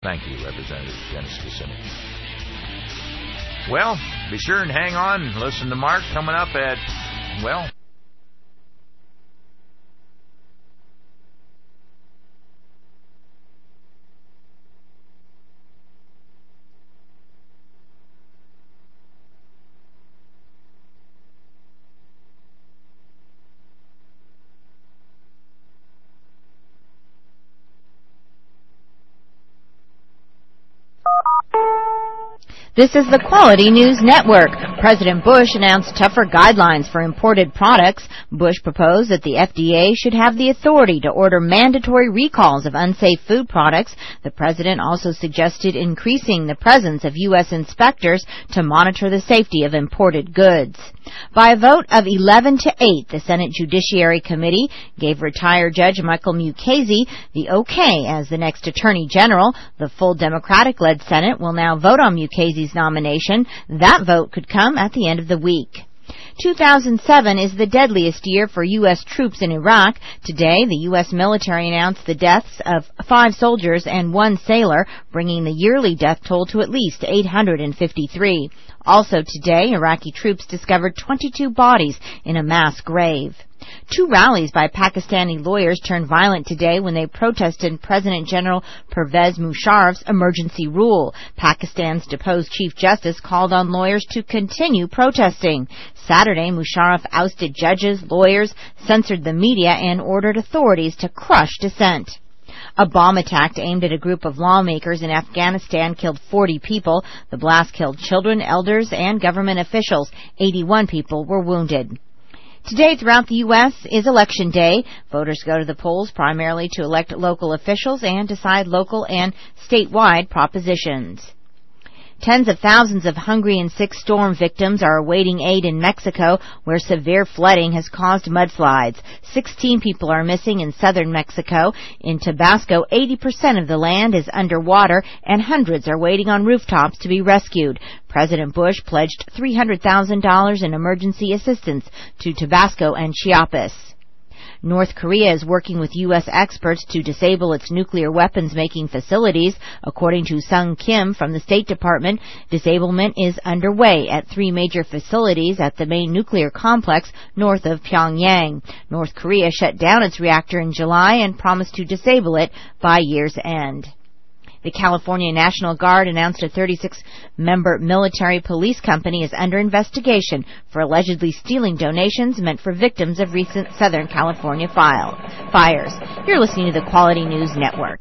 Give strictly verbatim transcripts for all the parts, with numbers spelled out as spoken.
Thank you, Representative Dennis Kucinich. Well, be sure and hang on and listen to Mark coming up at, well... This is the Quality News Network. President Bush announced tougher guidelines for imported products. Bush proposed that the F D A should have the authority to order mandatory recalls of unsafe food products. The president also suggested increasing the presence of U S inspectors to monitor the safety of imported goods. By a vote of eleven to eight, the Senate Judiciary Committee gave retired Judge Michael Mukasey the okay as the next Attorney General. The full Democratic-led Senate will now vote on Mukasey's nomination. That vote could come at the end of the week. two thousand seven is the deadliest year for U S troops in Iraq. Today, the U S military announced the deaths of five soldiers and one sailor, bringing the yearly death toll to at least eight hundred fifty-three. Also today, Iraqi troops discovered twenty-two bodies in a mass grave. Two rallies by Pakistani lawyers turned violent today when they protested President General Pervez Musharraf's emergency rule. Pakistan's deposed Chief Justice called on lawyers to continue protesting. Saturday, Musharraf ousted judges, lawyers, censored the media, and ordered authorities to crush dissent. A bomb attack aimed at a group of lawmakers in Afghanistan killed forty people. The blast killed children, elders, and government officials. eighty-one people were wounded. Today throughout the U S is Election Day. Voters go to the polls primarily to elect local officials and decide local and statewide propositions. Tens of thousands of hungry and sick storm victims are awaiting aid in Mexico, where severe flooding has caused mudslides. Sixteen people are missing in southern Mexico. In Tabasco, eighty percent of the land is underwater, and hundreds are waiting on rooftops to be rescued. President Bush pledged three hundred thousand dollars in emergency assistance to Tabasco and Chiapas. North Korea is working with U S experts to disable its nuclear weapons-making facilities. According to Sung Kim from the State Department, disablement is underway at three major facilities at the main nuclear complex north of Pyongyang. North Korea shut down its reactor in July and promised to disable it by year's end. The California National Guard announced a thirty-six member military police company is under investigation for allegedly stealing donations meant for victims of recent Southern California file, fires. You're listening to the Quality News Network.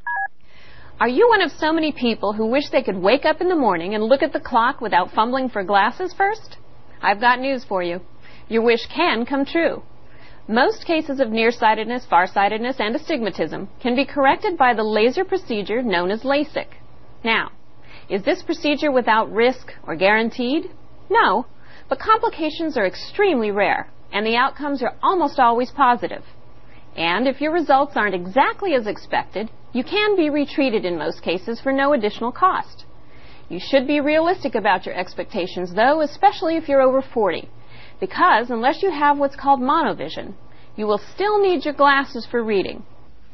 Are you one of so many people who wish they could wake up in the morning and look at the clock without fumbling for glasses first? I've got news for you. Your wish can come true. Most cases of nearsightedness, farsightedness, and astigmatism can be corrected by the laser procedure known as LASIK. Now, is this procedure without risk or guaranteed? No, but complications are extremely rare, and the outcomes are almost always positive. And if your results aren't exactly as expected, you can be retreated in most cases for no additional cost. You should be realistic about your expectations, though, especially if you're over forty. Because unless you have what's called monovision, you will still need your glasses for reading.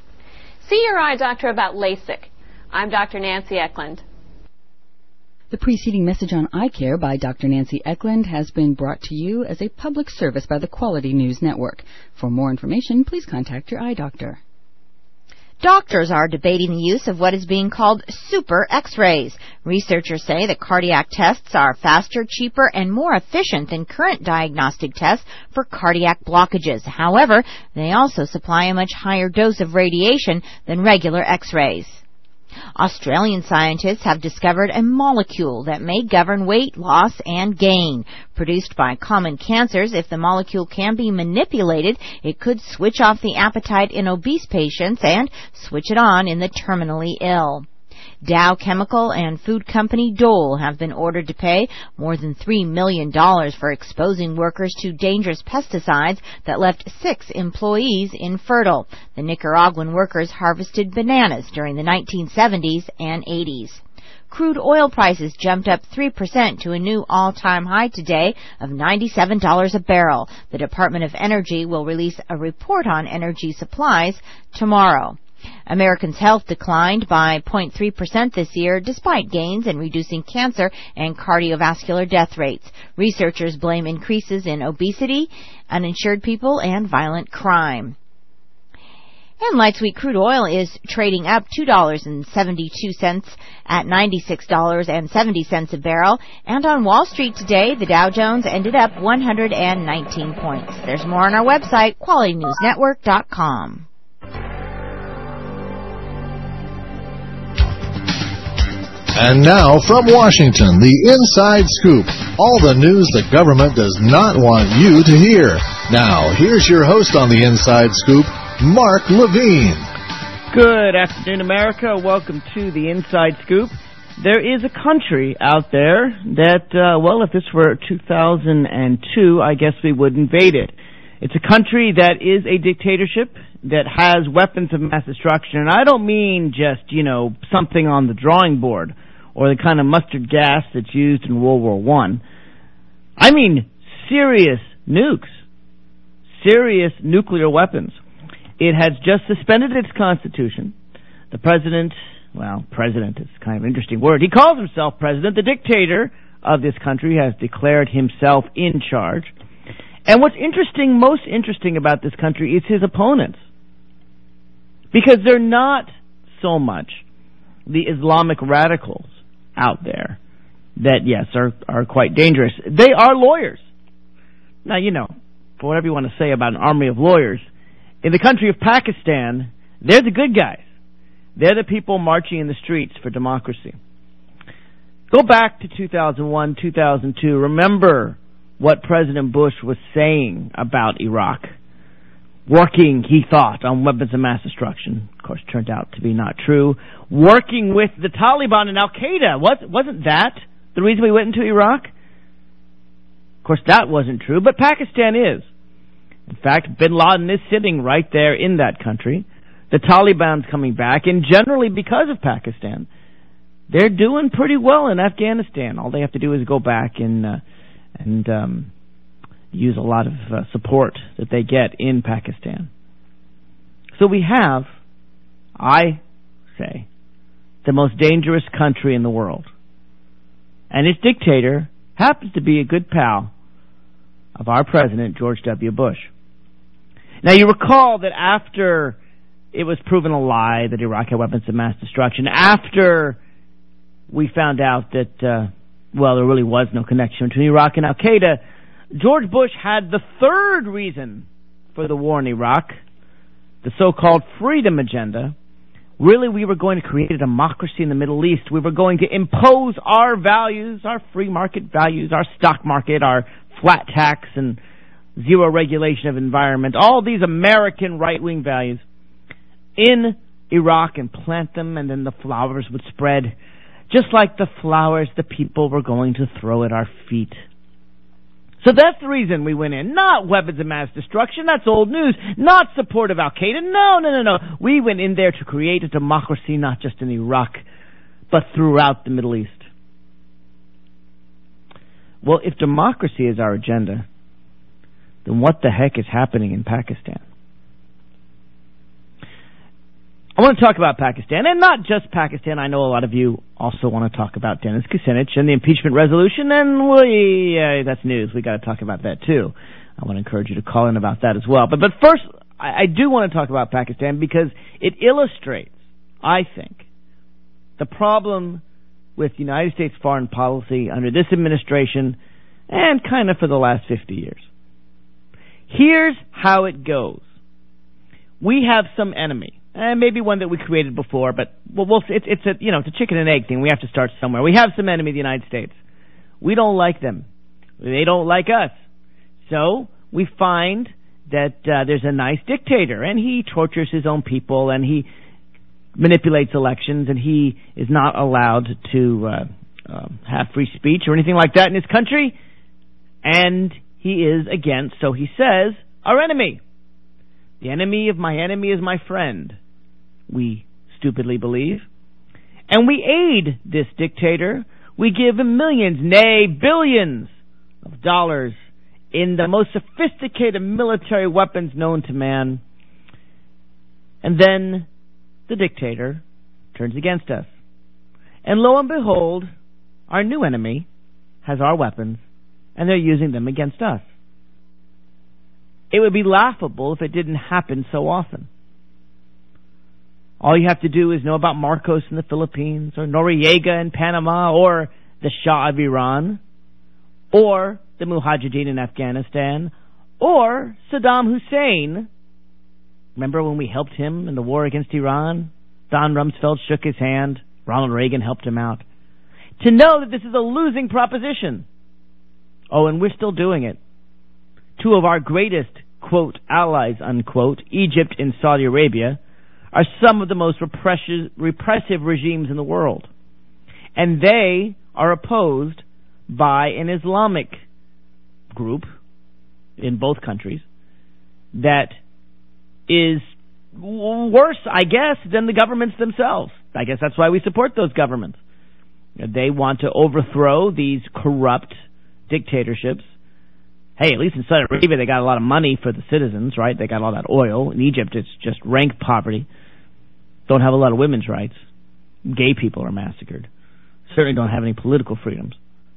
See your eye doctor about LASIK. I'm Doctor Nancy Eklund. The preceding message on eye care by Doctor Nancy Eklund has been brought to you as a public service by the Quality News Network. For more information, please contact your eye doctor. Doctors are debating the use of what is being called super X-rays. Researchers say that cardiac tests are faster, cheaper, and more efficient than current diagnostic tests for cardiac blockages. However, they also supply a much higher dose of radiation than regular X-rays. Australian scientists have discovered a molecule that may govern weight loss and gain. Produced by common cancers, if the molecule can be manipulated, it could switch off the appetite in obese patients and switch it on in the terminally ill. Dow Chemical and food company Dole have been ordered to pay more than three million dollars for exposing workers to dangerous pesticides that left six employees infertile. The Nicaraguan workers harvested bananas during the nineteen seventies and eighties. Crude oil prices jumped up three percent to a new all-time high today of ninety-seven dollars a barrel. The Department of Energy will release a report on energy supplies tomorrow. Americans' health declined by zero point three percent this year, despite gains in reducing cancer and cardiovascular death rates. Researchers blame increases in obesity, uninsured people, and violent crime. And light sweet crude oil is trading up two dollars and seventy-two cents at ninety-six dollars and seventy cents a barrel. And on Wall Street today, the Dow Jones ended up one hundred nineteen points. There's more on our website, quality news network dot com. And now from Washington, the Inside Scoop. All the news the government does not want you to hear. Now, here's your host on the Inside Scoop, Mark Levine. Good afternoon, America. Welcome to the Inside Scoop. There is a country out there that, uh, well, if this were two thousand two, I guess we would invade it. It's a country that is a dictatorship that has weapons of mass destruction. And I don't mean just, you know, something on the drawing board or the kind of mustard gas that's used in World War One. I mean serious nukes, serious nuclear weapons. It has just suspended its constitution. The president, well, president is kind of an interesting word. He calls himself president. The dictator of this country has declared himself in charge. And what's interesting, most interesting about this country is his opponents. Because they're not so much the Islamic radicals out there that, yes, are, are quite dangerous. They are lawyers. Now, you know, for whatever you want to say about an army of lawyers, in the country of Pakistan, they're the good guys. They're the people marching in the streets for democracy. Go back to two thousand one, two thousand two. Remember what President Bush was saying about Iraq. Working, he thought, on weapons of mass destruction. Of course, turned out to be not true. Working with the Taliban and Al-Qaeda. Wasn't that the reason we went into Iraq? Of course, that wasn't true, but Pakistan is. In fact, bin Laden is sitting right there in that country. The Taliban's coming back, and generally because of Pakistan, they're doing pretty well in Afghanistan. All they have to do is go back and uh, and um, use a lot of uh, support that they get in Pakistan. So we have, I say, the most dangerous country in the world. And its dictator happens to be a good pal of our president, George W. Bush. Now, you recall that after it was proven a lie that Iraq had weapons of mass destruction, after we found out that, uh, well, there really was no connection between Iraq and Al-Qaeda, George Bush had the third reason for the war in Iraq, the so-called freedom agenda. Really, we were going to create a democracy in the Middle East. We were going to impose our values, our free market values, our stock market, our flat tax and zero regulation of environment, all these American right-wing values in Iraq and plant them, and then the flowers would spread. Just like the flowers the people were going to throw at our feet. So that's the reason we went in. Not weapons of mass destruction. That's old news. Not support of Al-Qaeda. No, no, no, no. We went in there to create a democracy not just in Iraq, but throughout the Middle East. Well, if democracy is our agenda, then what the heck is happening in Pakistan? I want to talk about Pakistan, and not just Pakistan. I know a lot of you also want to talk about Dennis Kucinich and the impeachment resolution, and we, uh, that's news. We got to talk about that too. I want to encourage you to call in about that as well. But but first, I, I do want to talk about Pakistan because it illustrates, I think, the problem with United States foreign policy under this administration and kind of for the last fifty years. Here's how it goes. We have some enemy. And maybe one that we created before, but well, we'll, it's, it's a you know it's a chicken and egg thing. We have to start somewhere. We have some enemy, the United States. We don't like them. They don't like us. So we find that uh, there's a nice dictator, and he tortures his own people, and he manipulates elections, and he is not allowed to uh, uh, have free speech or anything like that in his country. And he is against, so he says, our enemy. The enemy of my enemy is my friend, we stupidly believe. And we aid this dictator. We give him millions, nay, billions of dollars in the most sophisticated military weapons known to man. And then the dictator, turns against us. And lo and behold, our new enemy has our weapons, and they're using them against us. It would be laughable if it didn't happen so often. All you have to do is know about Marcos in the Philippines, or Noriega in Panama, or the Shah of Iran, or the Mujahideen in Afghanistan, or Saddam Hussein. Remember when we helped him in the war against Iran? Don Rumsfeld shook his hand. Ronald Reagan helped him out. To know that this is a losing proposition. Oh, and we're still doing it. Two of our greatest, quote, allies, unquote, Egypt and Saudi Arabia, are some of the most repressive, repressive regimes in the world. And they are opposed by an Islamic group in both countries that is worse, I guess, than the governments themselves. I guess that's why we support those governments. They want to overthrow these corrupt dictatorships. Hey, at least in Saudi Arabia, they got a lot of money for the citizens, right? They got all that oil. In Egypt, it's just rank poverty. Don't have a lot of women's rights. Gay people are massacred. Certainly don't have any political freedoms.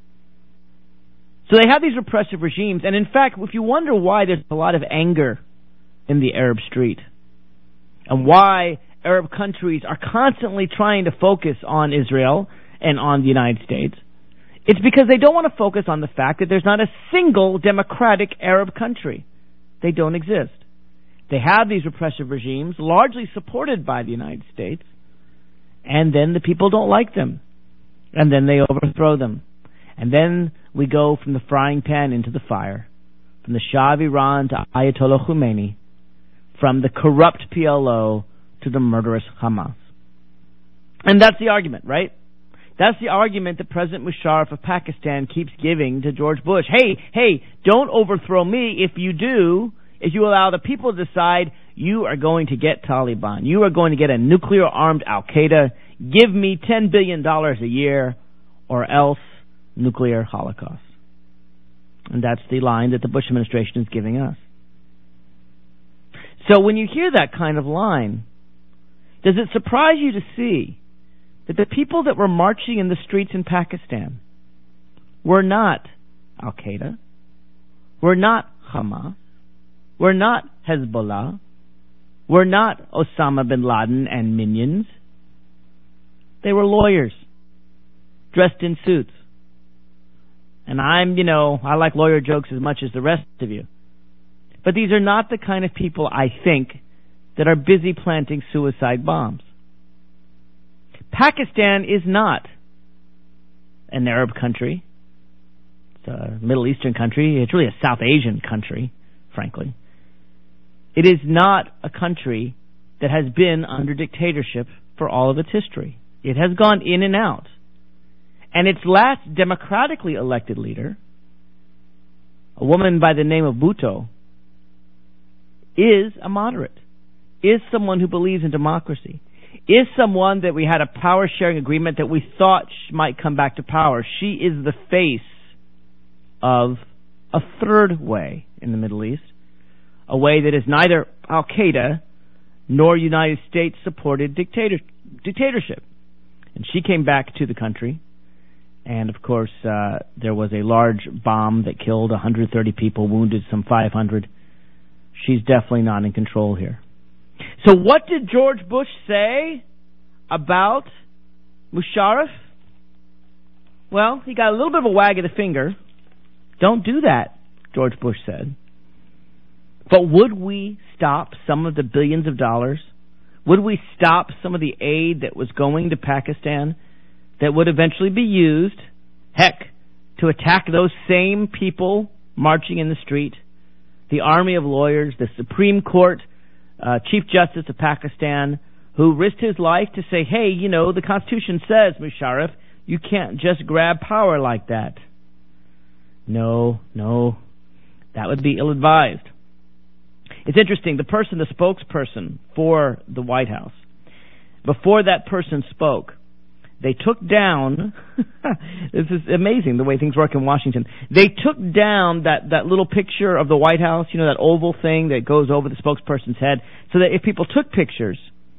So they have these repressive regimes, and in fact, if you wonder why there's a lot of anger in the Arab street, and why Arab countries are constantly trying to focus on Israel and on the United States, it's because they don't want to focus on the fact that there's not a single democratic Arab country. They don't exist. They have these repressive regimes, largely supported by the United States, and then the people don't like them. And then they overthrow them. And then we go from the frying pan into the fire, from the Shah of Iran to Ayatollah Khomeini, from the corrupt P L O to the murderous Hamas. And that's the argument, right? That's the argument that President Musharraf of Pakistan keeps giving to George Bush. Hey, hey, don't overthrow me. If you do, if you allow the people to decide, you are going to get Taliban. You are going to get a nuclear-armed Al-Qaeda. Give me ten billion dollars a year, or else nuclear holocaust. And that's the line that the Bush administration is giving us. So when you hear that kind of line, does it surprise you to see that the people that were marching in the streets in Pakistan were not Al-Qaeda, were not Hamas, were not Hezbollah, were not Osama bin Laden and minions? They were lawyers, dressed in suits. And I'm, you know, I like lawyer jokes as much as the rest of you. But these are not the kind of people, I think, that are busy planting suicide bombs. Pakistan is not an Arab country. It's a Middle Eastern country. It's really a South Asian country, frankly. It is not a country that has been under dictatorship for all of its history. It has gone in and out. And its last democratically elected leader, a woman by the name of Bhutto, is a moderate, is someone who believes in democracy, is someone that we had a power-sharing agreement that we thought might come back to power. She is the face of a third way in the Middle East, a way that is neither Al-Qaeda nor United States-supported dictator, dictatorship. And she came back to the country, and of course uh, there was a large bomb that killed one hundred thirty people, wounded some five hundred. She's definitely not in control here. So what did George Bush say about Musharraf? Well, he got a little bit of a wag of the finger. Don't do that, George Bush said. But would we stop some of the billions of dollars? Would we stop some of the aid that was going to Pakistan that would eventually be used, heck, to attack those same people marching in the street? The army of lawyers, the Supreme Court uh, Chief Justice of Pakistan, who risked his life to say, hey, you know, the Constitution says, Musharraf, you can't just grab power like that. No, no, that would be ill-advised. It's interesting, the person, the spokesperson for the White House, before that person spoke, they took down, this is amazing the way things work in Washington, they took down that, that little picture of the White House, you know, that oval thing that goes over the spokesperson's head, so that if people took pictures,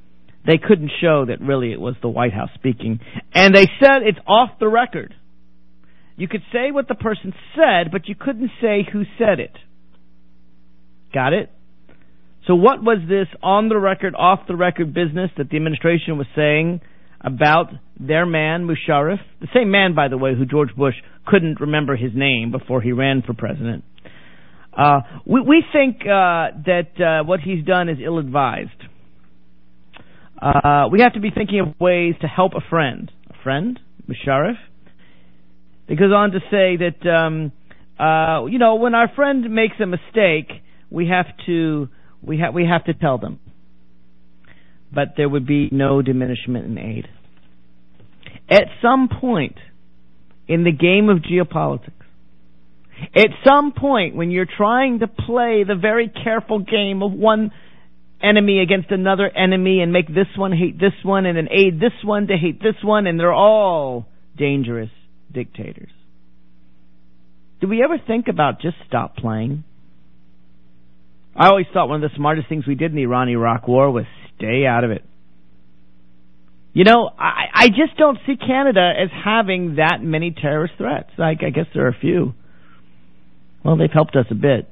they couldn't show that really it was the White House speaking. And they said it's off the record. You could say what the person said, but you couldn't say who said it. Got it? So what was this on-the-record, off-the-record business that the administration was saying about their man, Musharraf? The same man, by the way, who George Bush couldn't remember his name before he ran for president. Uh, we, we think uh, that uh, what he's done is ill-advised. Uh, we have to be thinking of ways to help a friend. A friend? Musharraf? It goes on to say that, um, uh, you know, when our friend makes a mistake, we have to... We have we have to tell them. But there would be no diminishment in aid. At some point in the game of geopolitics, at some point when you're trying to play the very careful game of one enemy against another enemy and make this one hate this one and then aid this one to hate this one, and they're all dangerous dictators. Do we ever think about just stop playing? I always thought one of the smartest things we did in the Iran-Iraq war was stay out of it. You know, I, I just don't see Canada as having that many terrorist threats. Like, I guess there are a few. Well, they've helped us a bit.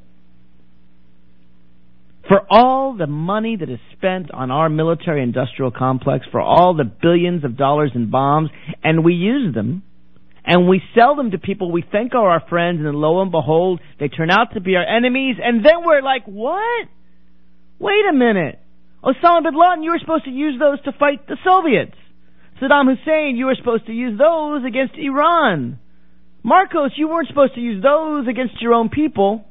For all the money that is spent on our military-industrial complex, for all the billions of dollars in bombs, and we use them, and we sell them to people we think are our friends, and then lo and behold, they turn out to be our enemies, and then we're like, what? Wait a minute. Osama bin Laden, you were supposed to use those to fight the Soviets. Saddam Hussein, you were supposed to use those against Iran. Marcos, you weren't supposed to use those against your own people.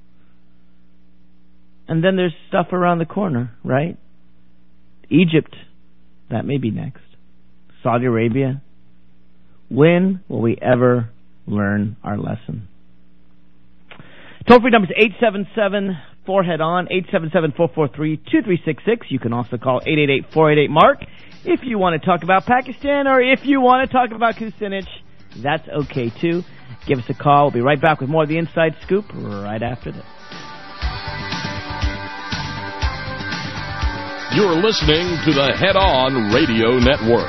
And then there's stuff around the corner, right? Egypt, that may be next. Saudi Arabia. When will we ever learn our lesson? Toll-free number is eight seven seven, four head on, eight seven seven, four four three, two three six six. You can also call eight eight eight, four eight eight, MARK if you want to talk about Pakistan, or if you want to talk about Kucinich, that's okay too. Give us a call. We'll be right back with more of the Inside Scoop right after this. You're listening to the Head On Radio Network.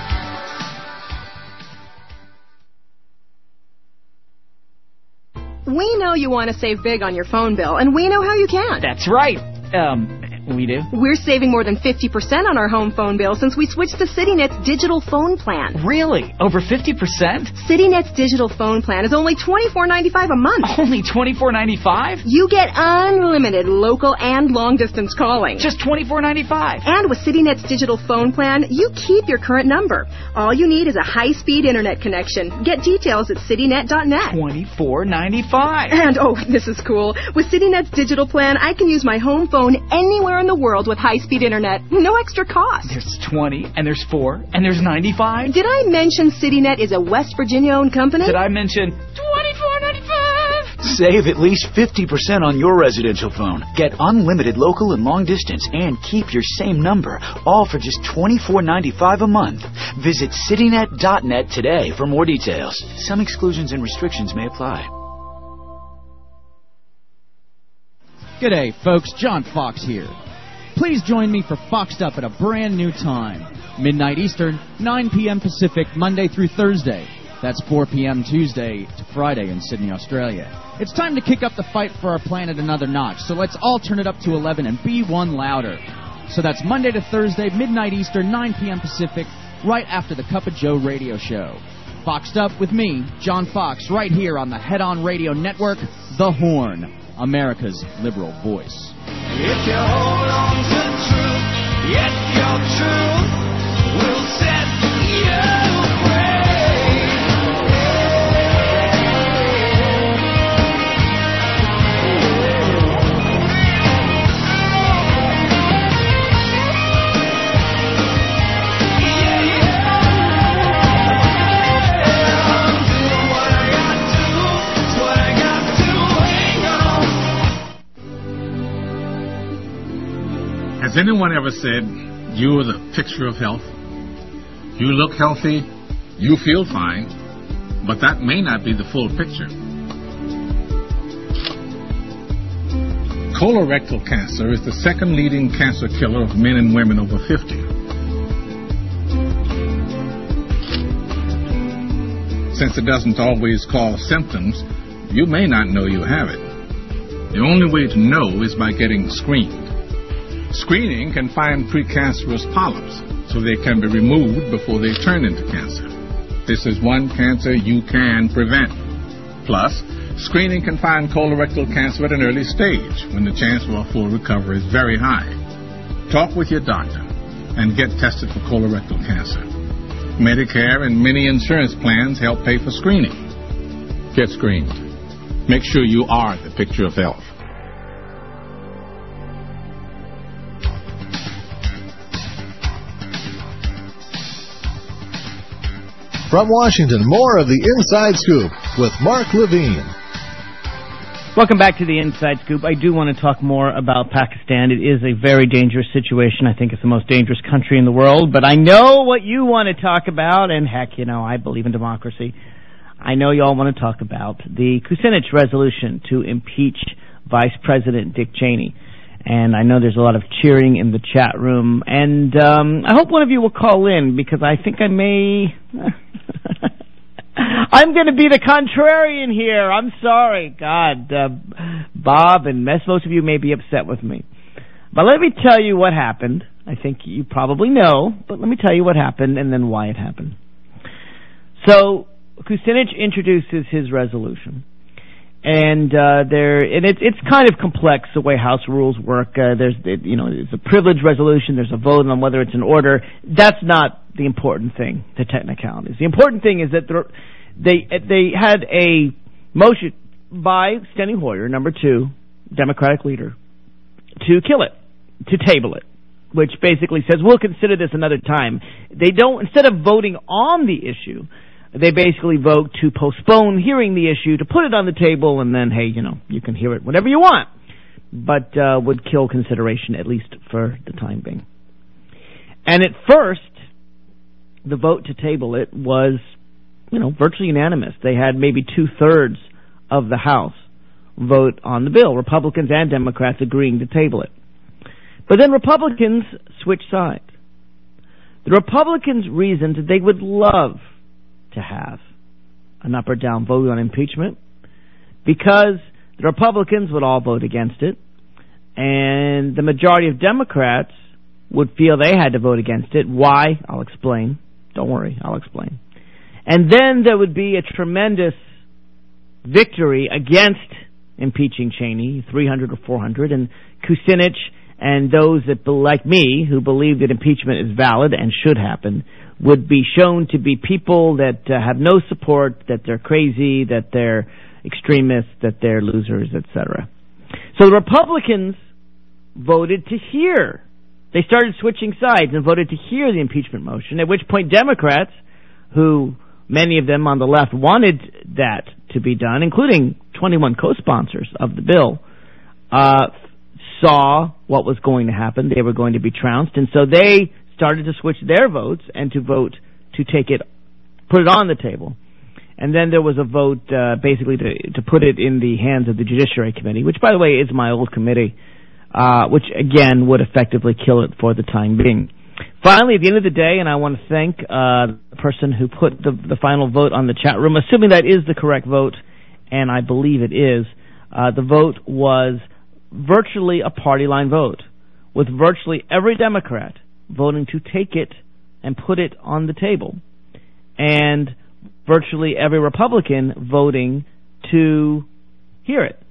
We know you want to save big on your phone bill, and we know how you can. That's right. Um, we do. We're saving more than fifty percent on our home phone bill since we switched to CityNet's digital phone plan. Really? Over fifty percent? CityNet's digital phone plan is only twenty-four ninety-five a month. Only twenty-four ninety-five? You get unlimited local and long-distance calling. Just twenty-four ninety-five. And with CityNet's digital phone plan, you keep your current number. All you need is a high-speed internet connection. Get details at citynet dot net. twenty-four ninety-five. And, oh, this is cool. With CityNet's digital plan, I can use my home phone anywhere in the world with high-speed internet. No extra cost. There's twenty, and there's four, and there's ninety-five. Did I mention CityNet is a West Virginia-owned company? Did I mention twenty-four ninety-five? Save at least fifty percent on your residential phone. Get unlimited local and long distance and keep your same number, all for just twenty-four ninety-five a month. Visit citynet dot net today for more details. Some exclusions and restrictions may apply. G'day, folks. John Fox here. Please join me for Foxed Up at a brand new time. Midnight Eastern, nine p.m. Pacific, Monday through Thursday. That's four p.m. Tuesday to Friday in Sydney, Australia. It's time to kick up the fight for our planet another notch, so let's all turn it up to eleven and be one louder. So that's Monday to Thursday, midnight Eastern, nine p.m. Pacific, right after the Cup of Joe radio show. Foxed Up with me, John Fox, right here on the Head On Radio Network, The Horn, America's liberal voice. If you hold on to truth, yet your truth will set you Has anyone ever said, you're the picture of health? You look healthy, you feel fine, but that may not be the full picture. Colorectal cancer is the second leading cancer killer of men and women over fifty. Since it doesn't always cause symptoms, you may not know you have it. The only way to know is by getting screened. Screening can find precancerous polyps, so they can be removed before they turn into cancer. This is one cancer you can prevent. Plus, screening can find colorectal cancer at an early stage, when the chance for a full recovery is very high. Talk with your doctor and get tested for colorectal cancer. Medicare and many insurance plans help pay for screening. Get screened. Make sure you are the picture of health. From Washington, more of the Inside Scoop with Mark Levine. Welcome back to the Inside Scoop. I do want to talk more about Pakistan. It is a very dangerous situation. I think it's the most dangerous country in the world. But I know what you want to talk about, and heck, you know, I believe in democracy. I know you all want to talk about the Kucinich resolution to impeach Vice President Dick Cheney. And I know there's a lot of cheering in the chat room. And um, I hope one of you will call in, because I think I may... I'm going to be the contrarian here. I'm sorry. God, uh, Bob and Mess, most of you may be upset with me. But let me tell you what happened. I think you probably know, but let me tell you what happened and then why it happened. So, Kucinich introduces his resolution. And uh, there, and it's it's kind of complex the way House rules work. Uh, there's it, you know it's a privilege resolution. There's a vote on whether it's an order. That's not the important thing. The technicalities. The important thing is that there, they they had a motion by Steny Hoyer, number two, Democratic leader, to kill it, to table it, which basically says we'll consider this another time. They don't, instead of voting on the issue, they basically vote to postpone hearing the issue, to put it on the table, and then, hey, you know, you can hear it whenever you want, but uh, would kill consideration, at least for the time being. And at first, the vote to table it was, you know, virtually unanimous. They had maybe two-thirds of the House vote on the bill, Republicans and Democrats agreeing to table it. But then Republicans switched sides. The Republicans reasoned that they would love to have an up or down vote on impeachment because the Republicans would all vote against it, and the majority of Democrats would feel they had to vote against it. Why? I'll explain. Don't worry, I'll explain. And then there would be a tremendous victory against impeaching Cheney, three hundred or four hundred, and Kucinich and those that, like me, who believe that impeachment is valid and should happen, would be shown to be people that uh, have no support, that they're crazy, that they're extremists, that they're losers, et cetera. So the Republicans voted to hear. They started switching sides and voted to hear the impeachment motion, at which point Democrats, who many of them on the left wanted that to be done, including twenty-one co-sponsors of the bill, uh, saw what was going to happen. They were going to be trounced, and so they started to switch their votes and to vote to take it, put it on the table. And then there was a vote uh, basically to, to put it in the hands of the Judiciary Committee, which, by the way, is my old committee, uh, which, again, would effectively kill it for the time being. Finally, at the end of the day, and I want to thank uh, the person who put the, the final vote on the chat room, assuming that is the correct vote, and I believe it is, uh, the vote was virtually a party line vote, with virtually every Democrat voting to take it and put it on the table, and virtually every Republican voting to hear it.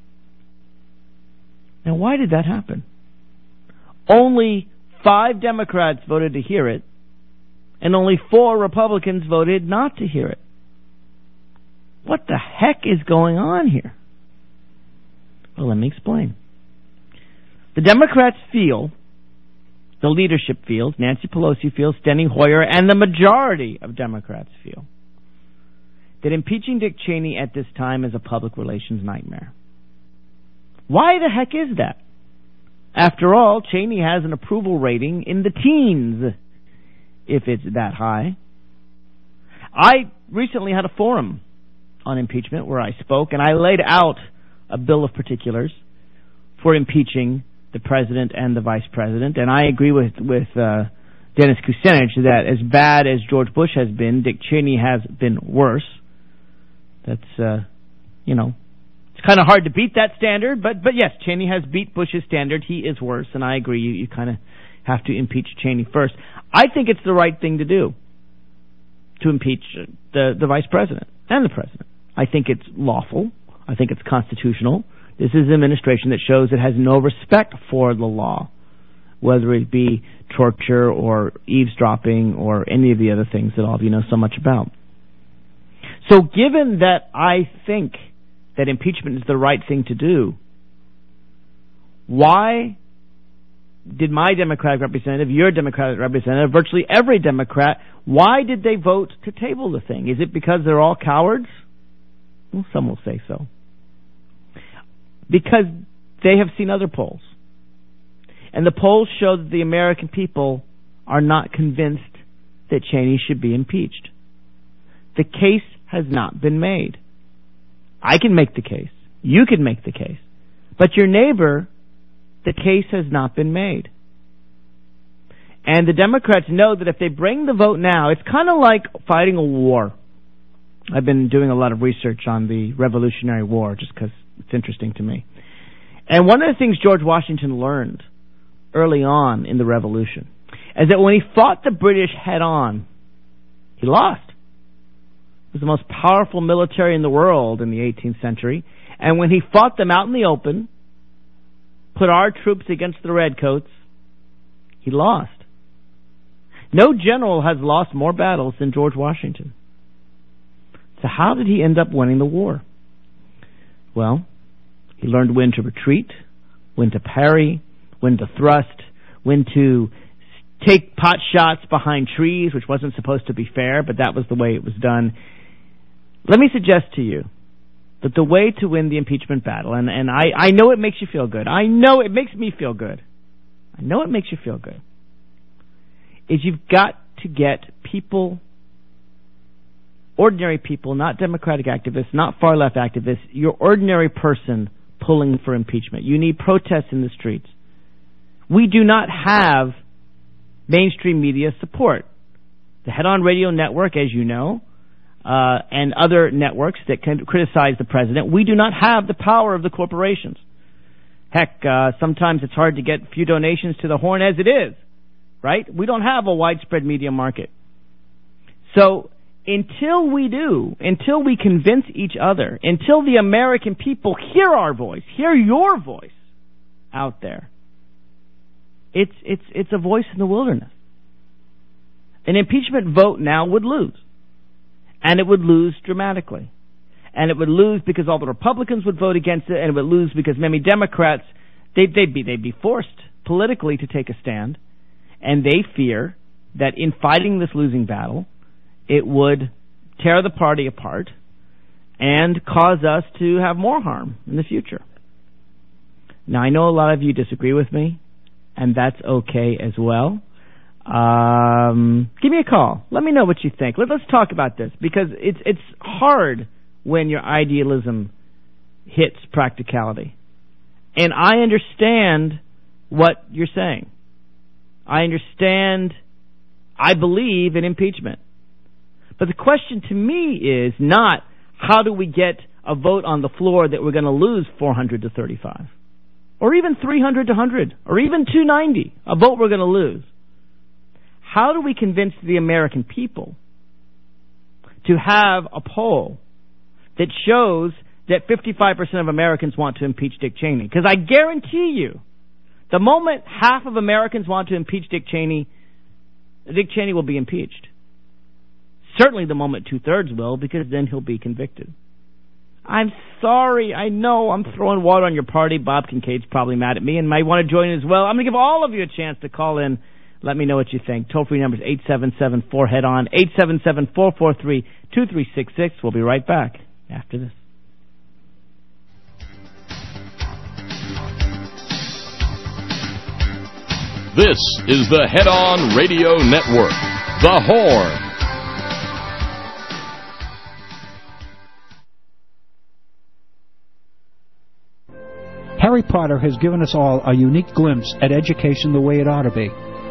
Now, why did that happen? Only five Democrats voted to hear it, and only four Republicans voted not to hear it. What the heck is going on here? Well, let me explain. The Democrats feel, the leadership feels, Nancy Pelosi feels, Steny Hoyer, and the majority of Democrats feel that impeaching Dick Cheney at this time is a public relations nightmare. Why the heck is that? After all, Cheney has an approval rating in the teens, if it's that high. I recently had a forum on impeachment where I spoke, and I laid out a bill of particulars for impeaching the president and the vice president, and I agree with with uh, Dennis Kucinich, that as bad as George Bush has been, Dick Cheney has been worse. That's, uh, you know, it's kind of hard to beat that standard, but, but yes, Cheney has beat Bush's standard. He is worse, and I agree. You, you kind of have to impeach Cheney first. I think it's the right thing to do, to impeach the, the vice president and the president. I think it's lawful. I think it's constitutional. This is an administration that shows it has no respect for the law, whether it be torture or eavesdropping or any of the other things that all of you know so much about. So given that I think that impeachment is the right thing to do, why did my Democratic representative, your Democratic representative, virtually every Democrat, why did they vote to table the thing? Is it because they're all cowards? Well, some will say so. Because they have seen other polls. And the polls show that the American people are not convinced that Cheney should be impeached. The case has not been made. I can make the case. You can make the case. But your neighbor, the case has not been made. And the Democrats know that if they bring the vote now, it's kind of like fighting a war. I've been doing a lot of research on the Revolutionary War just because it's interesting to me. And one of the things George Washington learned early on in the Revolution is that when he fought the British head-on, he lost. It was the most powerful military in the world in the eighteenth century. And when he fought them out in the open, put our troops against the redcoats, he lost. No general has lost more battles than George Washington. So how did he end up winning the war? Well, he learned when to retreat, when to parry, when to thrust, when to take pot shots behind trees, which wasn't supposed to be fair, but that was the way it was done. Let me suggest to you that the way to win the impeachment battle, and, and I, I know it makes you feel good. I know it makes me feel good. I know it makes you feel good. Is you've got to get people, ordinary people, not Democratic activists, not far-left activists, your ordinary person pulling for impeachment. You need protests in the streets. We do not have mainstream media support. The Head-On Radio Network, as you know, uh, and other networks that can criticize the president, we do not have the power of the corporations. Heck, uh, sometimes it's hard to get a few donations to the Horn as it is, right? We don't have a widespread media market. So until we do, until we convince each other, until the American people hear our voice, hear your voice out there, it's it's it's a voice in the wilderness. An impeachment vote now would lose. And it would lose dramatically. And it would lose because all the Republicans would vote against it, and it would lose because many Democrats, they'd, they'd be they'd be forced politically to take a stand, and they fear that in fighting this losing battle, it would tear the party apart and cause us to have more harm in the future. Now, I know a lot of you disagree with me, and that's okay as well. Um, give me a call. Let me know what you think. Let, let's talk about this, because it's it's hard when your idealism hits practicality. And I understand what you're saying. I understand, I believe in impeachment. But the question to me is not how do we get a vote on the floor that we're going to lose four hundred to thirty-five, or even three hundred to one hundred, or even two ninety, a vote we're going to lose. How do we convince the American people to have a poll that shows that fifty-five percent of Americans want to impeach Dick Cheney? Because I guarantee you, the moment half of Americans want to impeach Dick Cheney, Dick Cheney will be impeached. Certainly the moment two-thirds will, because then he'll be convicted. I'm sorry, I know I'm throwing water on your party. Bob Kincaid's probably mad at me and might want to join in as well. I'm going to give all of you a chance to call in. Let me know what you think. Toll-free number is eight seven seven four head on, eight seven seven, four four three, two three six six. We'll be right back after this. This is the Head-On Radio Network, The Horn. Harry Potter has given us all a unique glimpse at education the way it ought to be.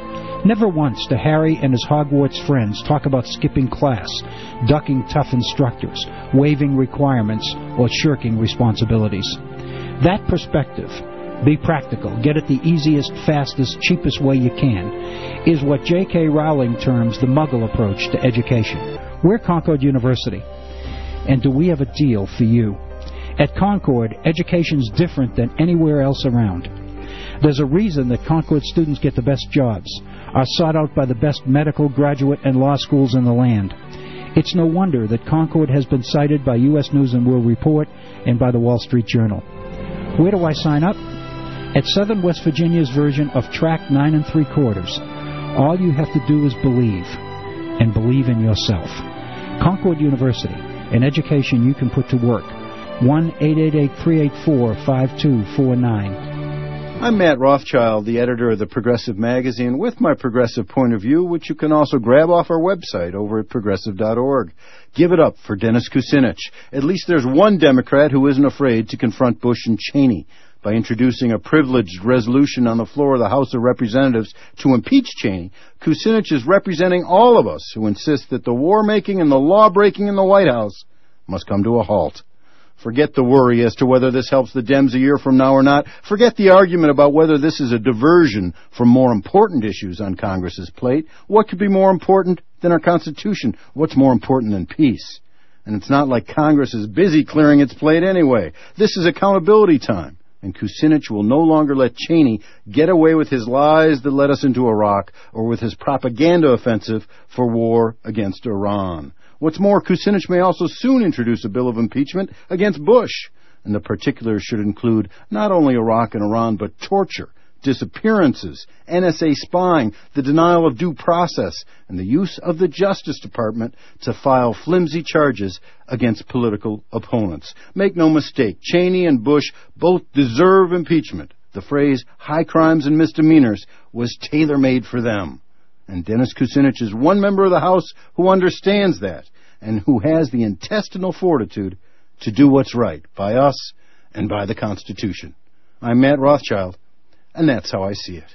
Never once do Harry and his Hogwarts friends talk about skipping class, ducking tough instructors, waiving requirements, or shirking responsibilities. That perspective, be practical, get it the easiest, fastest, cheapest way you can, is what J K Rowling terms the Muggle approach to education. We're Concord University, and do we have a deal for you? At Concord, education's different than anywhere else around. There's a reason that Concord students get the best jobs, are sought out by the best medical, graduate, and law schools in the land. It's no wonder that Concord has been cited by U S News and World Report and by the Wall Street Journal. Where do I sign up? At Southern West Virginia's version of Track Nine and Three Quarters. All you have to do is believe, and believe in yourself. Concord University, an education you can put to work. one eight eight eight, three eight four, five two four nine. I'm Matt Rothschild, the editor of the Progressive Magazine, with my Progressive Point of View, which you can also grab off our website over at progressive dot org. Give it up for Dennis Kucinich. At least there's one Democrat who isn't afraid to confront Bush and Cheney. By introducing a privileged resolution on the floor of the House of Representatives to impeach Cheney, Kucinich is representing all of us who insist that the war-making and the law-breaking in the White House must come to a halt. Forget the worry as to whether this helps the Dems a year from now or not. Forget the argument about whether this is a diversion from more important issues on Congress's plate. What could be more important than our Constitution? What's more important than peace? And it's not like Congress is busy clearing its plate anyway. This is accountability time. And Kucinich will no longer let Cheney get away with his lies that led us into Iraq or with his propaganda offensive for war against Iran. What's more, Kucinich may also soon introduce a bill of impeachment against Bush, and the particulars should include not only Iraq and Iran, but torture, disappearances, N S A spying, the denial of due process, and the use of the Justice Department to file flimsy charges against political opponents. Make no mistake, Cheney and Bush both deserve impeachment. The phrase high crimes and misdemeanors was tailor-made for them. And Dennis Kucinich is one member of the House who understands that and who has the intestinal fortitude to do what's right by us and by the Constitution. I'm Matt Rothschild, and that's how I see it.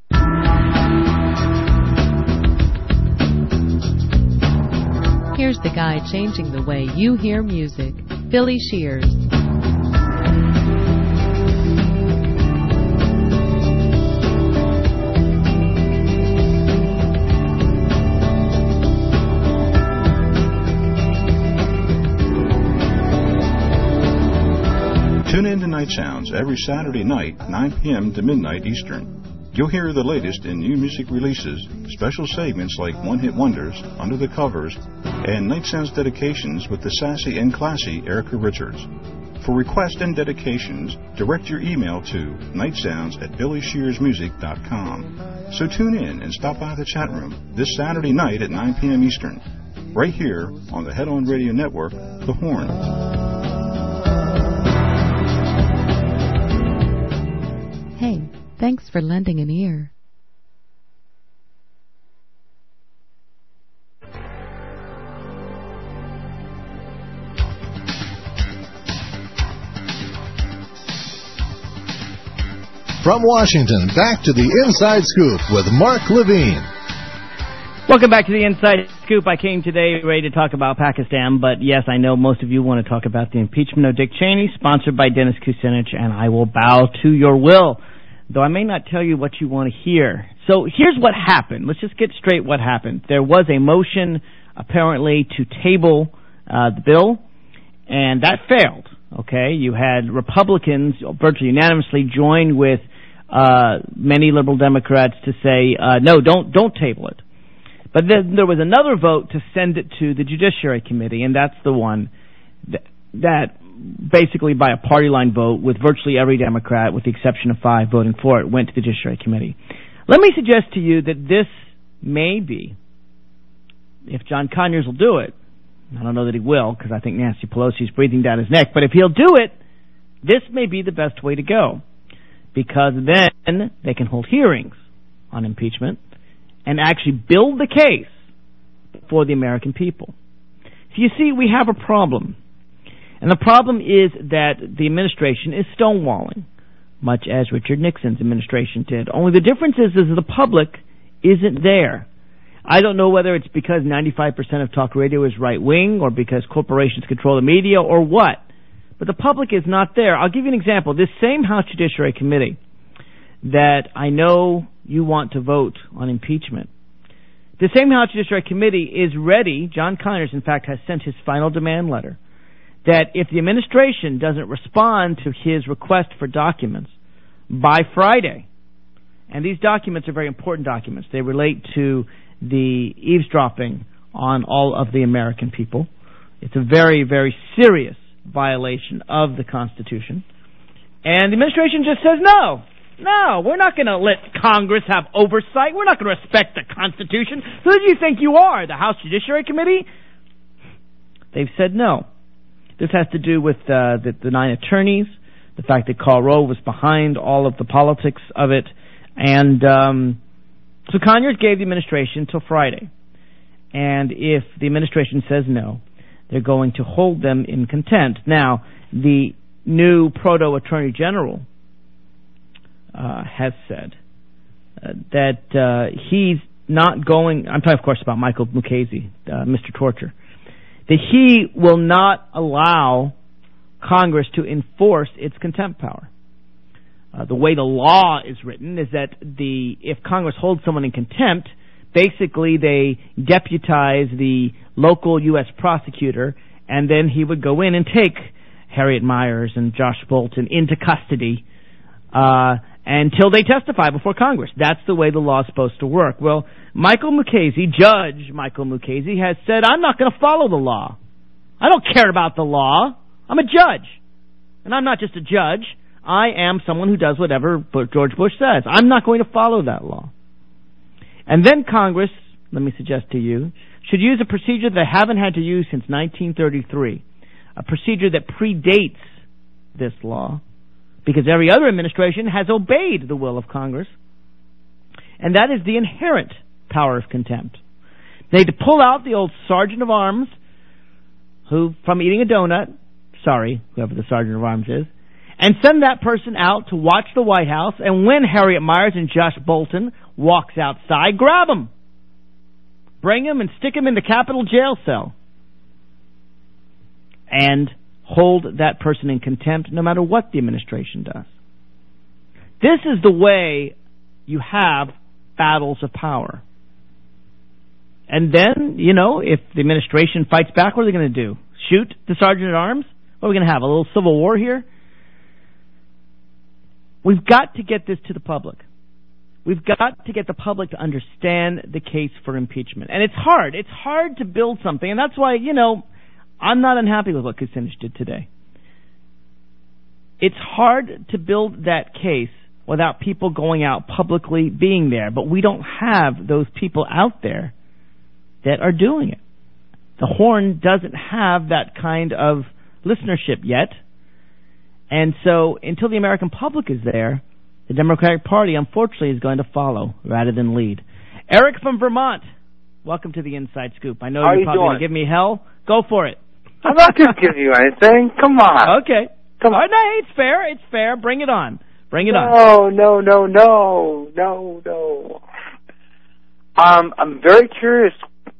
Here's the guy changing the way you hear music, Billy Shears. Tune in to Night Sounds every Saturday night, nine p.m. to midnight Eastern. You'll hear the latest in new music releases, special segments like One Hit Wonders, Under the Covers, and Night Sounds dedications with the sassy and classy Erica Richards. For requests and dedications, direct your email to nightsounds at billy shears music dot com. So tune in and stop by the chat room this Saturday night at nine p.m. Eastern, right here on the Head On Radio Network, The Horn. Hey, thanks for lending an ear. From Washington, back to the Inside Scoop with Mark Levine. Welcome back to the Inside Scoop. I came today ready to talk about Pakistan, but yes, I know most of you want to talk about the impeachment of Dick Cheney, sponsored by Dennis Kucinich, and I will bow to your will, though I may not tell you what you want to hear. So here's what happened. Let's just get straight what happened. There was a motion, apparently, to table uh, the bill, and that failed. Okay, you had Republicans virtually unanimously join with uh, many liberal Democrats to say, uh, no, don't don't table it. But then there was another vote to send it to the Judiciary Committee, and that's the one that, that basically by a party line vote with virtually every Democrat, with the exception of five voting for it, went to the Judiciary Committee. Let me suggest to you that this may be, if John Conyers will do it, I don't know that he will, because I think Nancy Pelosi is breathing down his neck, but if he'll do it, this may be the best way to go, because then they can hold hearings on impeachment and actually build the case for the American people. So you see, we have a problem. And the problem is that the administration is stonewalling, much as Richard Nixon's administration did. Only the difference is, is the public isn't there. I don't know whether it's because ninety-five percent of talk radio is right-wing or because corporations control the media or what. But the public is not there. I'll give you an example. This same House Judiciary Committee that I know you want to vote on impeachment, the same House Judiciary Committee is ready, John Conyers, in fact, has sent his final demand letter, that if the administration doesn't respond to his request for documents by Friday, and these documents are very important documents. They relate to the eavesdropping on all of the American people. It's a very, very serious violation of the Constitution. And the administration just says, no, no, we're not going to let Congress have oversight. We're not going to respect the Constitution. Who do you think you are, the House Judiciary Committee? They've said no. This has to do with uh, the, the nine attorneys, the fact that Karl Rove was behind all of the politics of it. And um, so Conyers gave the administration till Friday. And if the administration says no, they're going to hold them in contempt. Now, the new proto-attorney general uh, has said uh, that uh, he's not going, I'm talking, of course, about Michael Mukasey, uh, Mister Torture, that he will not allow Congress to enforce its contempt power. Uh, the way the law is written is that the if Congress holds someone in contempt, basically they deputize the local U S prosecutor, and then he would go in and take Harriet Miers and Josh Bolten into custody uh, until they testify before Congress. That's the way the law is supposed to work. Well, Michael Mukasey, Judge Michael Mukasey, has said, I'm not going to follow the law. I don't care about the law. I'm a judge. And I'm not just a judge. I am someone who does whatever George Bush says. I'm not going to follow that law. And then Congress, let me suggest to you, should use a procedure they haven't had to use since nineteen thirty-three, a procedure that predates this law, because every other administration has obeyed the will of Congress, and that is the inherent power of contempt. They had to pull out the old sergeant of arms, who, from eating a donut, sorry, whoever the sergeant of arms is, and send that person out to watch the White House, and when Harriet Miers and Josh Bolten walks outside, grab him. Bring him and stick him in the Capitol jail cell. And hold that person in contempt no matter what the administration does. This is the way you have battles of power. And then, you know, if the administration fights back, what are they going to do? Shoot the sergeant at arms? What are we going to have, a little civil war here? We've got to get this to the public. We've got to get the public to understand the case for impeachment. And it's hard. It's hard to build something. And that's why, you know, I'm not unhappy with what Kucinich did today. It's hard to build that case without people going out publicly being there. But we don't have those people out there that are doing it. The Horn doesn't have that kind of listenership yet. And so until the American public is there, the Democratic Party, unfortunately, is going to follow rather than lead. Eric from Vermont, welcome to the Inside Scoop. I know How you're you probably going to give me hell. Go for it. I'm not going to give you anything. Come on. Okay. Come on. No, it's fair. It's fair. Bring it on. Bring it no, on. No, no, no, no, no, no. Um, I'm very curious.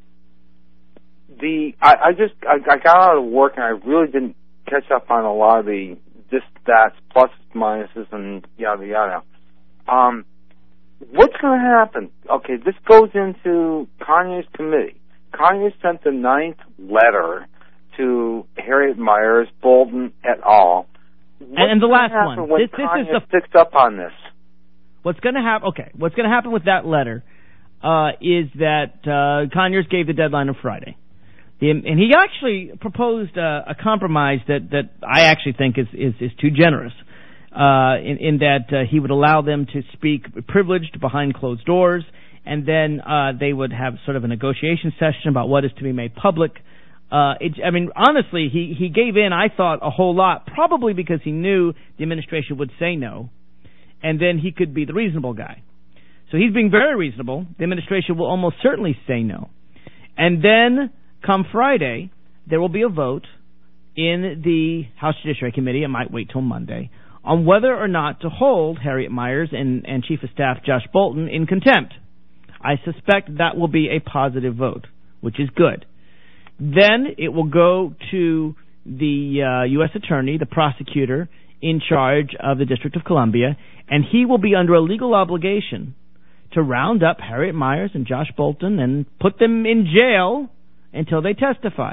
The I, I just I, I got out of work and I really didn't catch up on a lot of the just stats, pluses, minuses, and yada yada. Um, what's going to happen? Okay, this goes into Conyers' committee. Conyers sent the ninth letter to Harriet Miers, Bolten et al. What's and the last one. When This, this Conyers is the sticks up on this. What's going to happen? Okay, what's going to happen with that letter uh, is that uh, Conyers gave the deadline of Friday. The, and he actually proposed uh, a compromise that, that I actually think is, is, is too generous, uh, in, in that uh, he would allow them to speak privileged behind closed doors, and then uh, they would have sort of a negotiation session about what is to be made public. Uh, it, I mean, honestly, he, he gave in, I thought, a whole lot, probably because he knew the administration would say no, and then he could be the reasonable guy. So he's being very reasonable. The administration will almost certainly say no. And then come Friday, there will be a vote in the House Judiciary Committee, it might wait till Monday, on whether or not to hold Harriet Miers and, and Chief of Staff Josh Bolten in contempt. I suspect that will be a positive vote, which is good. Then it will go to the uh, U S attorney, the prosecutor in charge of the District of Columbia, and he will be under a legal obligation to round up Harriet Miers and Josh Bolten and put them in jail until they testify.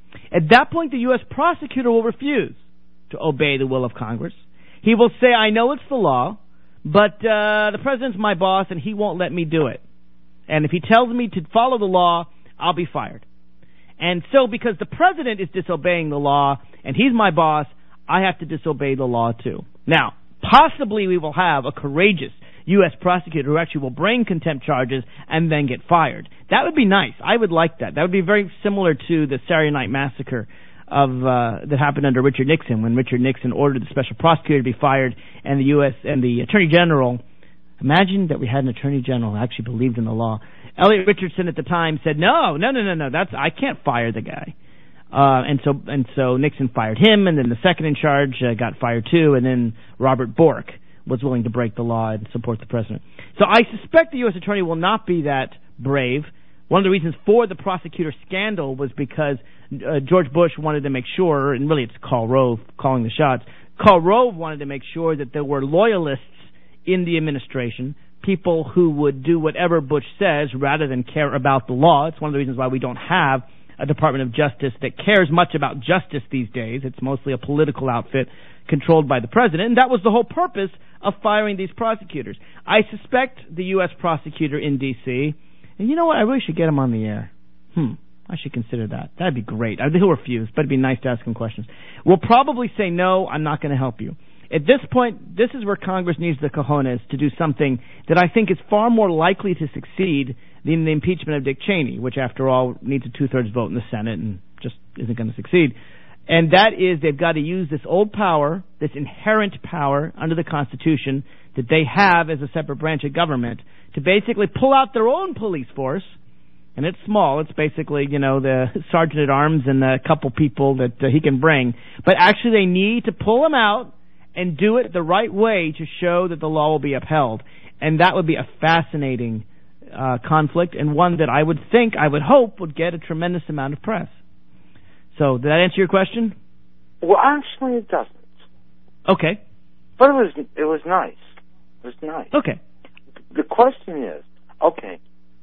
At that point, the U S prosecutor will refuse to obey the will of Congress. He will say, I know it's the law, but uh, the president's my boss and he won't let me do it. And if he tells me to follow the law, I'll be fired. And so because the president is disobeying the law and he's my boss, I have to disobey the law too. Now, possibly we will have a courageous U S prosecutor who actually will bring contempt charges and then get fired. That would be nice. I would like that. That would be very similar to the Saturday Night Massacre of uh, that happened under Richard Nixon, when Richard Nixon ordered the special prosecutor to be fired and the U S and the Attorney General. Imagine that we had an Attorney General who actually believed in the law. Elliot Richardson at the time said, "No, no, no, no, no. That's I can't fire the guy." Uh, and so and so Nixon fired him, and then the second in charge uh, got fired too, and then Robert Bork was willing to break the law and support the president. So I suspect the U S attorney will not be that brave. One of the reasons for the prosecutor scandal was because uh, George Bush wanted to make sure, and really it's Karl Rove calling the shots, Karl Rove wanted to make sure that there were loyalists in the administration, people who would do whatever Bush says rather than care about the law. It's one of the reasons why we don't have a Department of Justice that cares much about justice these days. It's mostly a political outfit controlled by the president, and that was the whole purpose of firing these prosecutors. I suspect the U S prosecutor in D C, and you know what, I really should get him on the air. Hmm, I should consider that. That'd be great. I think he'll refuse, but it'd be nice to ask him questions. We'll probably say, no, I'm not going to help you. At this point, this is where Congress needs the cojones to do something that I think is far more likely to succeed than the impeachment of Dick Cheney, which, after all, needs a two-thirds vote in the Senate and just isn't going to succeed. And that is they've got to use this old power, this inherent power under the Constitution that they have as a separate branch of government to basically pull out their own police force. And it's small. It's basically, you know, the sergeant at arms and a couple people that uh, he can bring. But actually they need to pull them out and do it the right way to show that the law will be upheld. And that would be a fascinating uh, conflict, and one that I would think, I would hope, would get a tremendous amount of press. So, did that answer your question? Well, actually, it doesn't. Okay. But it was it was nice. It was nice. Okay. The question is, okay,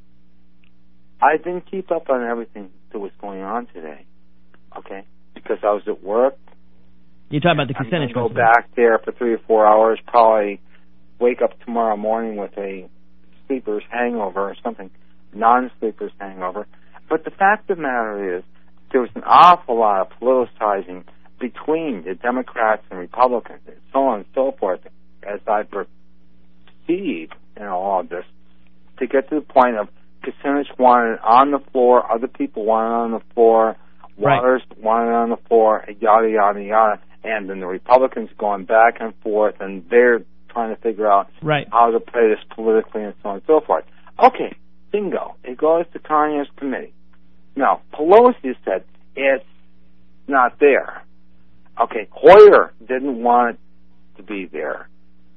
I didn't keep up on everything that was going on today, okay, because I was at work. You're talking about the I'm percentage. Go back there for three or four hours, probably wake up tomorrow morning with a sleeper's hangover or something, non-sleeper's hangover. But the fact of the matter is, there was an awful lot of politicizing between the Democrats and Republicans, and so on and so forth, as I perceive in all of this, to get to the point of Kucinich wanted on the floor, other people wanted on the floor, Waters right. wanted on the floor, yada, yada, yada, and then the Republicans going back and forth, and they're trying to figure out right. how to play this politically and so on and so forth. Okay, bingo. It goes to Congress committee. Now, Pelosi said it's not there. Okay, Hoyer didn't want it to be there.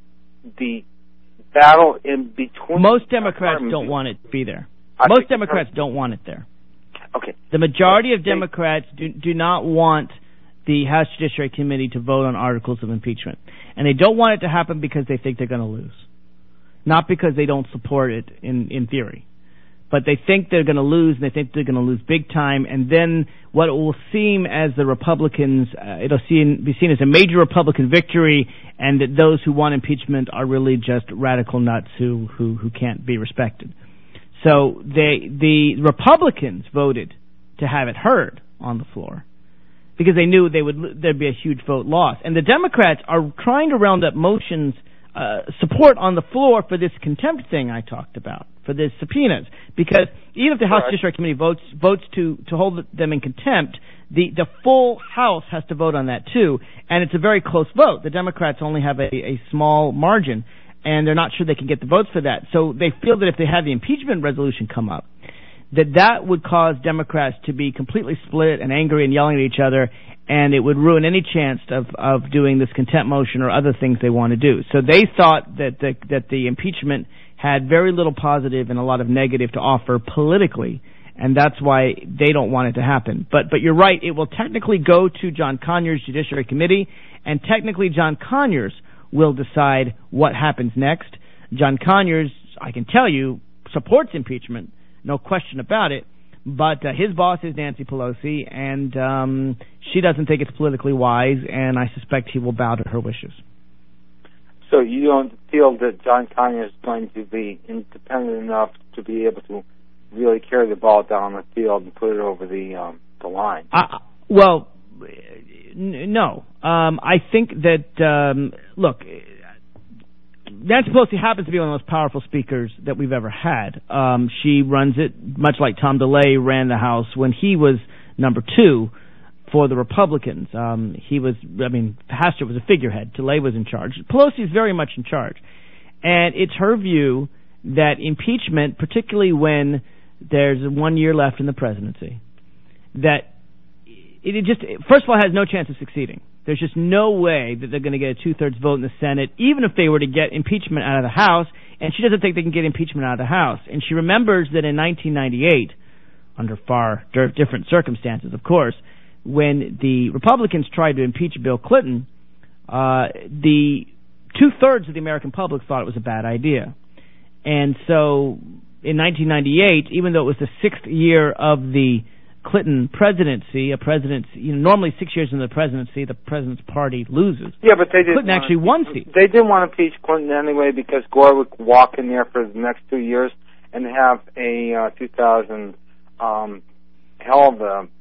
The battle in between... Most Democrats don't want it to be there. I Most Democrats don't want it there. Okay. The majority of Democrats do, do not want the House Judiciary Committee to vote on articles of impeachment. And they don't want it to happen because they think they're going to lose. Not because they don't support it in, in theory. But they think they're going to lose, and they think they're going to lose big time. And then what will seem as the Republicans, uh, it'll seen, be seen as a major Republican victory, and that those who want impeachment are really just radical nuts who, who, who can't be respected. So they, the Republicans voted to have it heard on the floor because they knew they would there'd be a huge vote loss. And the Democrats are trying to round up motions, uh, support on the floor for this contempt thing I talked about, for the subpoenas. Because even if the House Judiciary Committee votes votes to, to hold them in contempt, the, the full House has to vote on that too. And it's a very close vote. The Democrats only have a, a small margin, and they're not sure they can get the votes for that. So they feel that if they have the impeachment resolution come up, that that would cause Democrats to be completely split and angry and yelling at each other, and it would ruin any chance of, of doing this contempt motion or other things they want to do. So they thought that the, that the impeachment had very little positive and a lot of negative to offer politically, and that's why they don't want it to happen. But but you're right, it will technically go to John Conyers' Judiciary Committee, and technically John Conyers will decide what happens next. John Conyers, I can tell you, supports impeachment, no question about it, but uh, his boss is Nancy Pelosi, and um, she doesn't think it's politically wise, and I suspect he will bow to her wishes. So you don't feel that John Conyers is going to be independent enough to be able to really carry the ball down the field and put it over the um, the line? Uh, well, n- no. Um, I think that, um, look, Nancy Pelosi happens to be one of the most powerful speakers that we've ever had. Um, she runs it much like Tom DeLay ran the House when he was number two for the Republicans. Um, he was, I mean, Hastert was a figurehead. DeLay was in charge. Pelosi is very much in charge. And it's her view that impeachment, particularly when there's one year left in the presidency, that it, it just, first of all, has no chance of succeeding. There's just no way that they're going to get a two-thirds vote in the Senate, even if they were to get impeachment out of the House, and she doesn't think they can get impeachment out of the House. And she remembers that in nineteen ninety-eight, under far different circumstances, of course, when the Republicans tried to impeach Bill Clinton, uh, the two-thirds of the American public thought it was a bad idea. And so in nineteen ninety-eight, even though it was the sixth year of the Clinton presidency, a presidency, you know, normally six years into the presidency, the president's party loses. Yeah, but they didn't Clinton actually won seats. They didn't want to impeach Clinton anyway because Gore would walk in there for the next two years and have a uh, two thousand um, hell of a.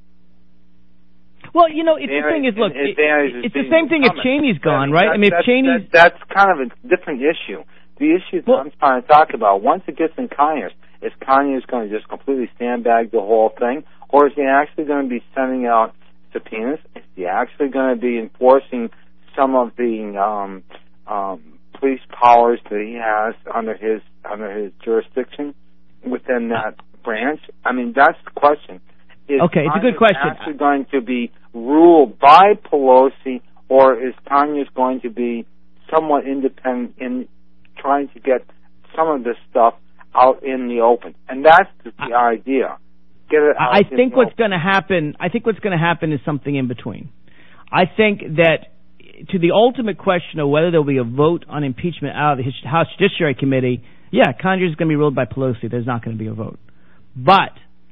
Well, you know, it's the thing is, look, it, it's the same thing if Cheney's gone, right? That, I mean, if that's, Cheney's... That, that's kind of a different issue. The issue that well, I'm trying to talk about, once it gets in Conyers, is Conyers going to just completely sandbag the whole thing? Or is he actually going to be sending out subpoenas? Is he actually going to be enforcing some of the um, um, police powers that he has under his under his jurisdiction within that branch? I mean, that's the question. Is okay, it's Conyers a good question. actually going to be ruled by Pelosi, or is Conyers going to be somewhat independent in trying to get some of this stuff out in the open? And that's the, the I, idea. Get it out I think what's going to happen. I think what's going to happen is something in between. I think that to the ultimate question of whether there will be a vote on impeachment out of the House Judiciary Committee, yeah, Conyers is going to be ruled by Pelosi. There's not going to be a vote, but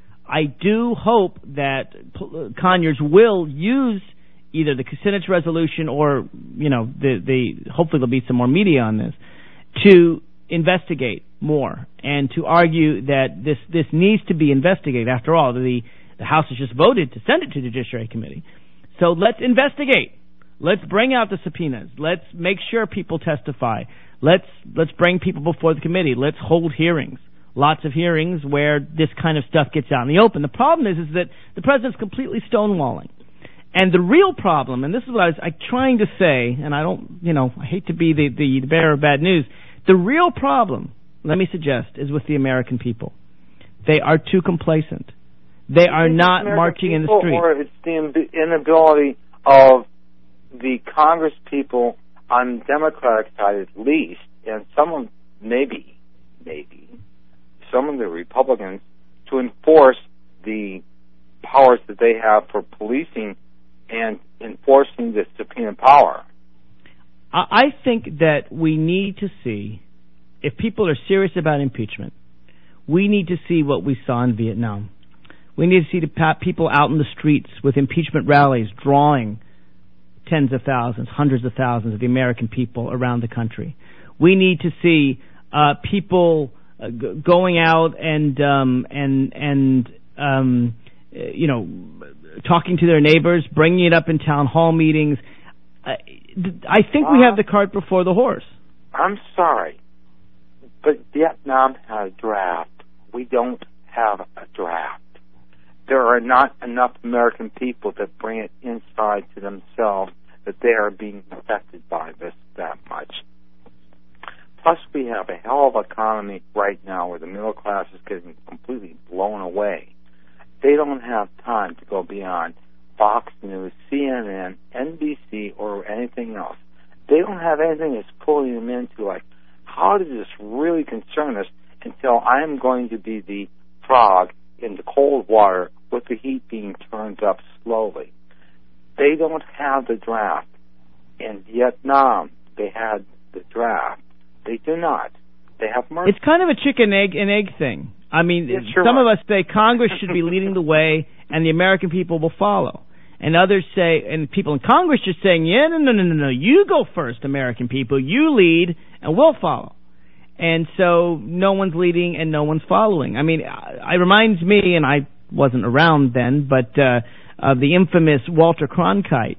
I do hope that Conyers will use either the Kucinich resolution or, you know, the, the hopefully there'll be some more media on this, to investigate more and to argue that this, this needs to be investigated. After all, the, the House has just voted to send it to the Judiciary Committee. So let's investigate. Let's bring out the subpoenas. Let's make sure people testify. Let's, let's bring people before the committee. Let's hold hearings. Lots of hearings where this kind of stuff gets out in the open. The problem is, is that the president's completely stonewalling. And the real problem, and this is what I was I, trying to say, and I don't, you know, I hate to be the, the, the bearer of bad news. The real problem, let me suggest, is with the American people. They are too complacent. They are not marching in the street. Or it's the inability of the Congress people on the Democratic side at least, and some of maybe, maybe, some of the Republicans to enforce the powers that they have for policing and enforcing the subpoena power. I think that we need to see, if people are serious about impeachment, we need to see what we saw in Vietnam. We need to see the people out in the streets with impeachment rallies drawing tens of thousands, hundreds of thousands of the American people around the country. We need to see uh, people uh, g- going out and um, and and um, you know, talking to their neighbors, bringing it up in town hall meetings. Uh, I think we have the cart before the horse. I'm sorry, but Vietnam had a draft. We don't have a draft. There are not enough American people that bring it inside to themselves that they are being affected by this that much. Plus, we have a hell of an economy right now where the middle class is getting completely blown away. They don't have time to go beyond Fox News, C N N, N B C, or anything else. They don't have anything that's pulling them into like how does this really concern us until I am going to be the frog in the cold water with the heat being turned up slowly. They don't have the draft. In Vietnam, they had the draft. They do not. They have mercy. It's kind of a chicken egg and egg thing. I mean, Yes, some right. of us say Congress should be leading the way and the American people will follow. And others say, and people in Congress just saying, yeah, no, no, no, no, no, you go first, American people. You lead and we'll follow. And so no one's leading and no one's following. I mean, it reminds me, and I wasn't around then, but uh, of the infamous Walter Cronkite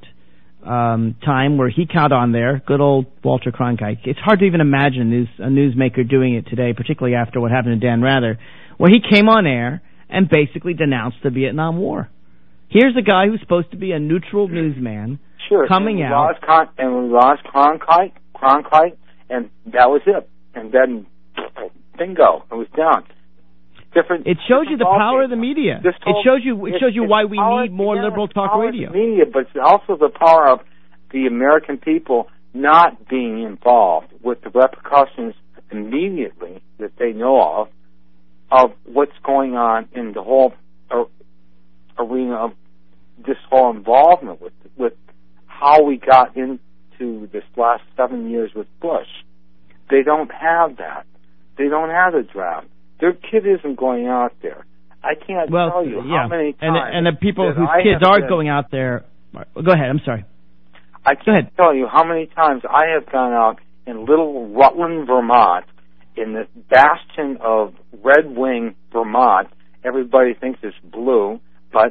um, time where he caught on there, good old Walter Cronkite. It's hard to even imagine a, news, a newsmaker doing it today, particularly after what happened to Dan Rather, where he came on air and basically denounced the Vietnam War. Here's a guy who's supposed to be a neutral newsman sure. coming and we out. Lost Con- and we lost Cronkite, Cronkite, and that was it. And then, bingo, it was down. Different. It shows you the different power ballgame. of the media. This It whole- shows you. It it's- shows you it's why we power- need more yeah, liberal it's talk power of radio. the media, but it's also the power of the American people not being involved with the repercussions immediately that they know of of what's going on in the whole uh, arena of this whole involvement with with how we got into this last seven years with Bush. They don't have that. They don't have the draft. Their kid isn't going out there. I can't Well, tell you yeah. how many times. And, and the people that whose I kids have are been- going out there. Go ahead. I'm sorry. I can't tell you how many times I have gone out in little Rutland, Vermont, in the bastion of Red Wing, Vermont. Everybody thinks it's blue, but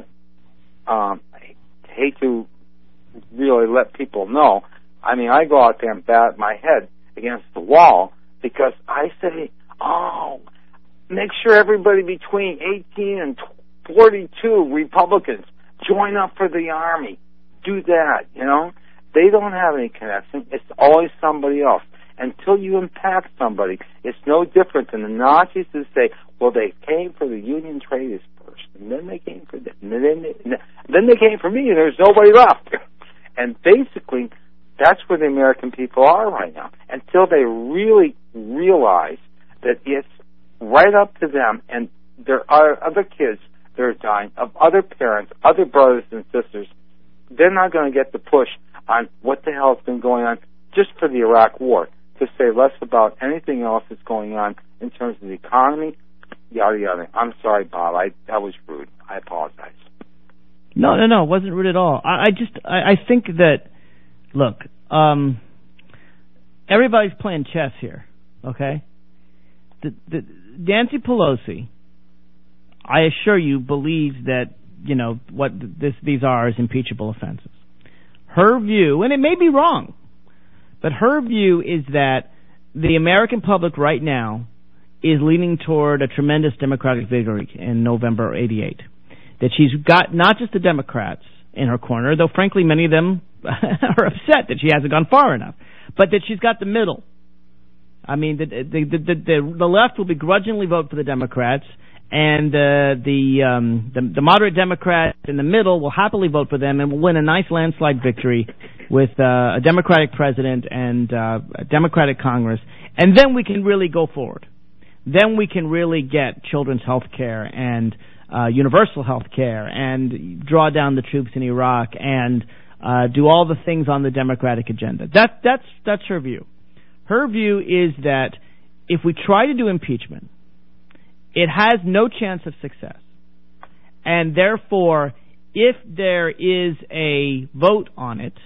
um, I hate to really let people know. I mean, I go out there and bat my head against the wall because I say, oh, make sure everybody between eighteen and forty-two Republicans join up for the Army. Do that, you know. They don't have any connection. It's always somebody else. Until you impact somebody, it's no different than the Nazis who say, well, they came for the Union traders first, and then they came for them, and then they, and then they came for me, and there's nobody left. And basically, that's where the American people are right now. Until they really realize that it's right up to them, and there are other kids that are dying, of other parents, other brothers and sisters, they're not going to get the push on what the hell has been going on just for the Iraq War, to say less about anything else that's going on in terms of the economy, yada, yada. I'm sorry, Bob. I That was rude. I apologize. No, no, no. It wasn't rude at all. I, I just, I, I think that, look, um, everybody's playing chess here, okay? The, the, Nancy Pelosi, I assure you, believes that, you know, what this, these are is impeachable offenses. Her view, and it may be wrong, but her view is that the American public right now is leaning toward a tremendous Democratic victory in November eighty-eight. That she's got not just the Democrats in her corner, though frankly many of them are upset that she hasn't gone far enough, but that she's got the middle. I mean, the the the, the, the left will begrudgingly vote for the Democrats, and uh, the, um, the the moderate Democrats in the middle will happily vote for them and will win a nice landslide victory with uh, a Democratic president and uh, a Democratic Congress, and then we can really go forward. Then we can really get children's health care and uh, universal health care and draw down the troops in Iraq and uh, do all the things on the Democratic agenda. That, that's, that's her view. Her view is that if we try to do impeachment, it has no chance of success. And therefore, if there is a vote on it,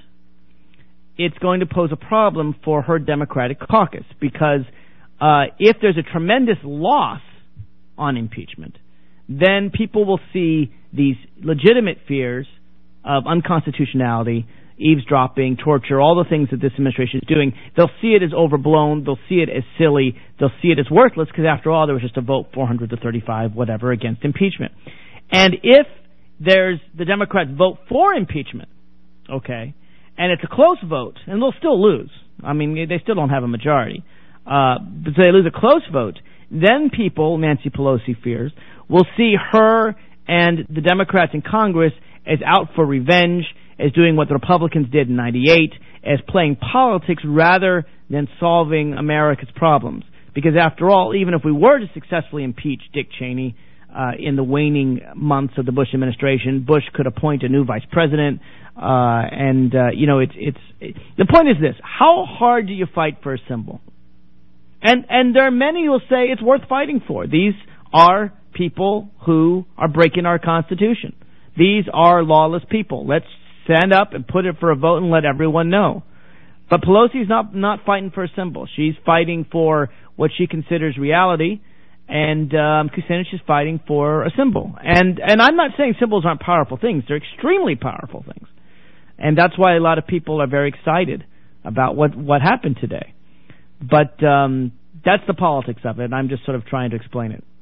it's going to pose a problem for her Democratic caucus because uh, if there's a tremendous loss on impeachment, then people will see these legitimate fears of unconstitutionality, eavesdropping, torture, all the things that this administration is doing. They'll see it as overblown. They'll see it as silly. They'll see it as worthless because, after all, there was just a vote four hundred to thirty-five, whatever, against impeachment. And if there's the Democrats vote for impeachment, okay, and it's a close vote, and they'll still lose. I mean, they still don't have a majority. Uh, but they lose a close vote. Then people, Nancy Pelosi fears, will see her and the Democrats in Congress as out for revenge, as doing what the Republicans did in ninety-eight, as playing politics rather than solving America's problems. Because after all, even if we were to successfully impeach Dick Cheney uh, in the waning months of the Bush administration, Bush could appoint a new vice president. Uh, and, uh, you know, it's, it's, it, the point is this: how hard do you fight for a symbol? And, and there are many who will say it's worth fighting for. These are people who are breaking our Constitution. These are lawless people. Let's stand up and put it for a vote and let everyone know. But Pelosi's not, not fighting for a symbol. She's fighting for what she considers reality, and um, Kucinich is fighting for a symbol. And, and I'm not saying symbols aren't powerful things. They're extremely powerful things. And that's why a lot of people are very excited about what, what happened today. But um, that's the politics of it, and I'm just sort of trying to explain it.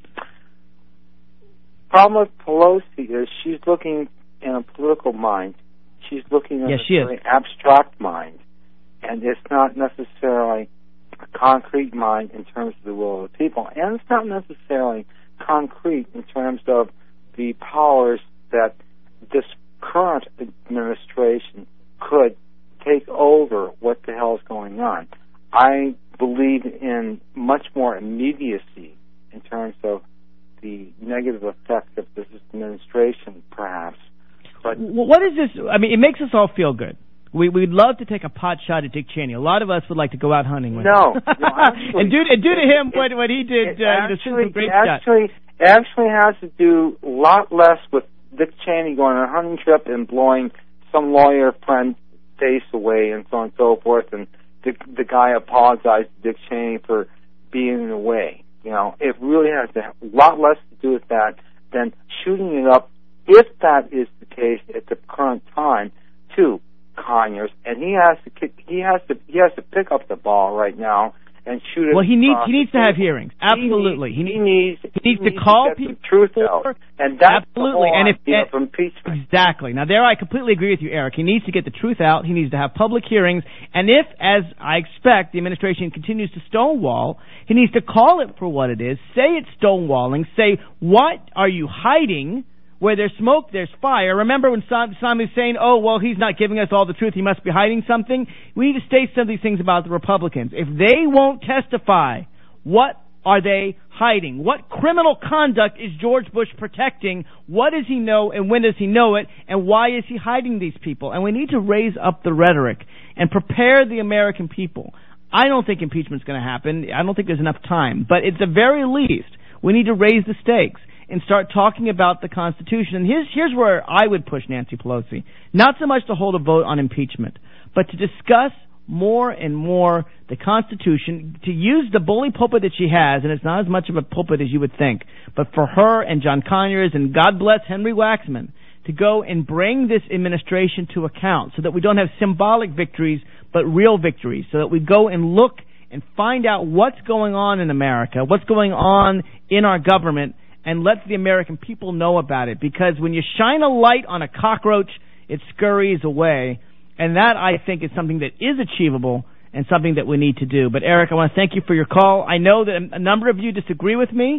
Problem with Pelosi is she's looking in a political mind. She's looking in yes, a she very is. abstract mind, and it's not necessarily a concrete mind in terms of the will of the people, and it's not necessarily concrete in terms of the powers that this current administration could take over what the hell is going on. I believe in much more immediacy in terms of the negative effects of this administration, perhaps. But what is this? I mean, it makes us all feel good. We, we'd love to take a pot shot at Dick Cheney. A lot of us would like to go out hunting with no, him. No, actually, and do, and do to him it, what, what he did. It uh, actually, great it actually, it actually has to do a lot less with Dick Cheney going on a hunting trip and blowing some lawyer friend's face away and so on and so forth, and the, the guy apologized to Dick Cheney for being in the way. You know, it really has a lot less to do with that than shooting it up, if that is the case at the current time, to Conyers, and he has to kick, he has to he has to pick up the ball right now and shoot it. Well, he needs across he needs the to have table. hearings. Absolutely, he needs he needs, he needs, he to call to get people the truth out, and that's absolutely. the whole and if idea and, of impeachment. Exactly. Now, there I completely agree with you, Eric. He needs to get the truth out. He needs to have public hearings, and if, as I expect, the administration continues to stonewall, he needs to call it for what it is. Say it's stonewalling. Say, what are you hiding? Where there's smoke, there's fire. Remember when Saddam Hussein, oh, well, he's not giving us all the truth, he must be hiding something? We need to state some of these things about the Republicans. If they won't testify, what are they hiding? What criminal conduct is George Bush protecting? What does he know, and when does he know it? And why is he hiding these people? And we need to raise up the rhetoric and prepare the American people. I don't think impeachment's going to happen. I don't think there's enough time. But at the very least, we need to raise the stakes and start talking about the Constitution. And here's, here's where I would push Nancy Pelosi. Not so much to hold a vote on impeachment, but to discuss more and more the Constitution, to use the bully pulpit that she has, and it's not as much of a pulpit as you would think, but for her and John Conyers and God bless Henry Waxman, to go and bring this administration to account so that we don't have symbolic victories, but real victories, so that we go and look and find out what's going on in America, what's going on in our government, and let the American people know about it. Because when you shine a light on a cockroach, it scurries away. And that, I think, is something that is achievable and something that we need to do. But, Eric, I want to thank you for your call. I know that a number of you disagree with me.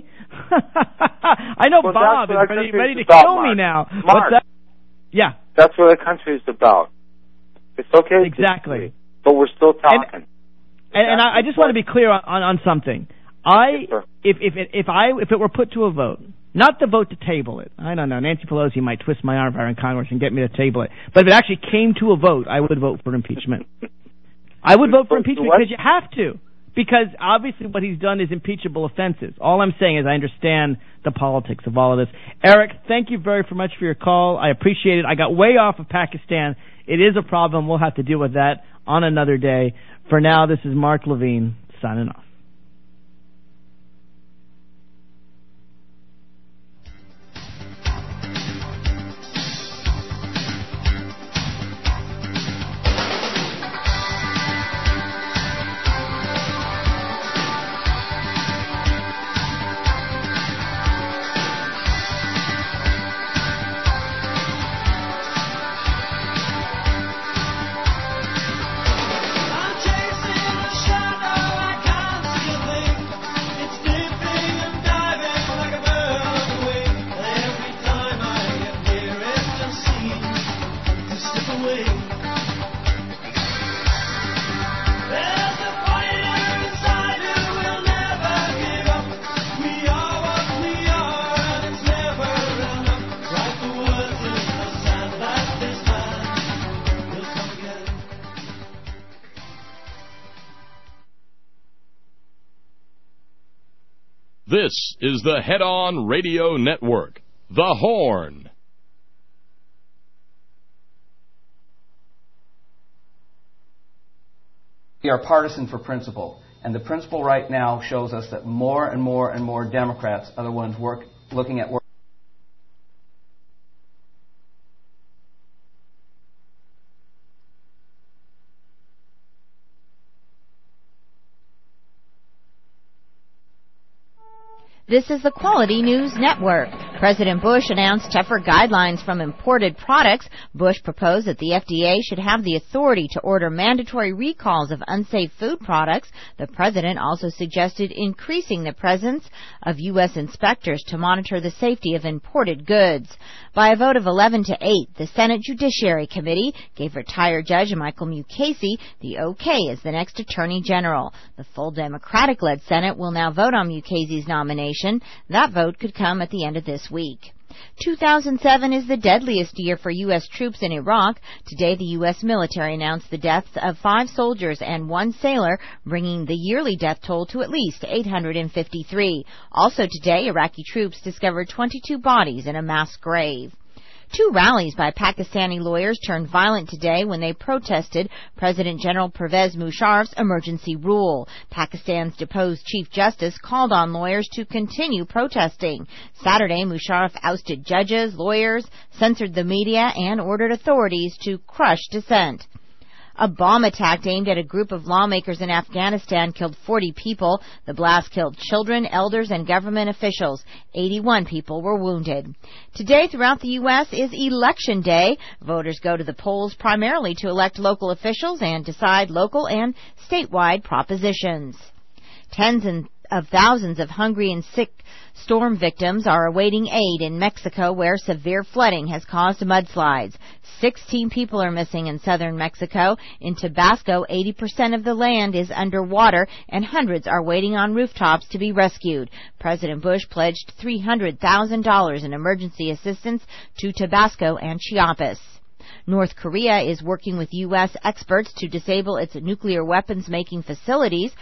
I know well, Bob is ready, ready to about, kill Mark. me now. Mark, What's that? Yeah. That's what the country is about. It's okay. Exactly. But we're still talking. And, and, and I, I just want to be clear on, on, on something. I if if it, if I if it were put to a vote, not the vote to table it. I don't know. Nancy Pelosi might twist my arm if I were in Congress and get me to table it. But if it actually came to a vote, I would vote for impeachment. I would vote for impeachment because you have to. Because obviously what he's done is impeachable offenses. All I'm saying is I understand the politics of all of this. Eric, thank you very much for your call. I appreciate it. I got way off of Pakistan. It is a problem. We'll have to deal with that on another day. For now, this is Mark Levine signing off. This is the Head On Radio Network, The Horn. We are partisan for principle, and the principle right now shows us that more and more and more Democrats are the ones work, looking at work. This is the Quality News Network. President Bush announced tougher guidelines from imported products. Bush proposed that the F D A should have the authority to order mandatory recalls of unsafe food products. The president also suggested increasing the presence of U S inspectors to monitor the safety of imported goods. By a vote of eleven to eight, the Senate Judiciary Committee gave retired Judge Michael Mukasey the okay as the next Attorney General. The full Democratic-led Senate will now vote on Mukasey's nomination. That vote could come at the end of this week. two thousand seven is the deadliest year for U S troops in Iraq. Today, the U S military announced the deaths of five soldiers and one sailor, bringing the yearly death toll to at least eight hundred fifty-three. Also today, Iraqi troops discovered twenty-two bodies in a mass grave. Two rallies by Pakistani lawyers turned violent today when they protested President General Pervez Musharraf's emergency rule. Pakistan's deposed Chief Justice called on lawyers to continue protesting. Saturday, Musharraf ousted judges, lawyers, censored the media, and ordered authorities to crush dissent. A bomb attack aimed at a group of lawmakers in Afghanistan killed forty people. The blast killed children, elders, and government officials. eighty-one people were wounded. Today throughout the U S is Election Day. Voters go to the polls primarily to elect local officials and decide local and statewide propositions. Tens and of thousands of hungry and sick storm victims are awaiting aid in Mexico, where severe flooding has caused mudslides. Sixteen people are missing in southern Mexico. In Tabasco, eighty percent of the land is underwater, and hundreds are waiting on rooftops to be rescued. President Bush pledged three hundred thousand dollars in emergency assistance to Tabasco and Chiapas. North Korea is working with U S experts to disable its nuclear weapons-making facilities.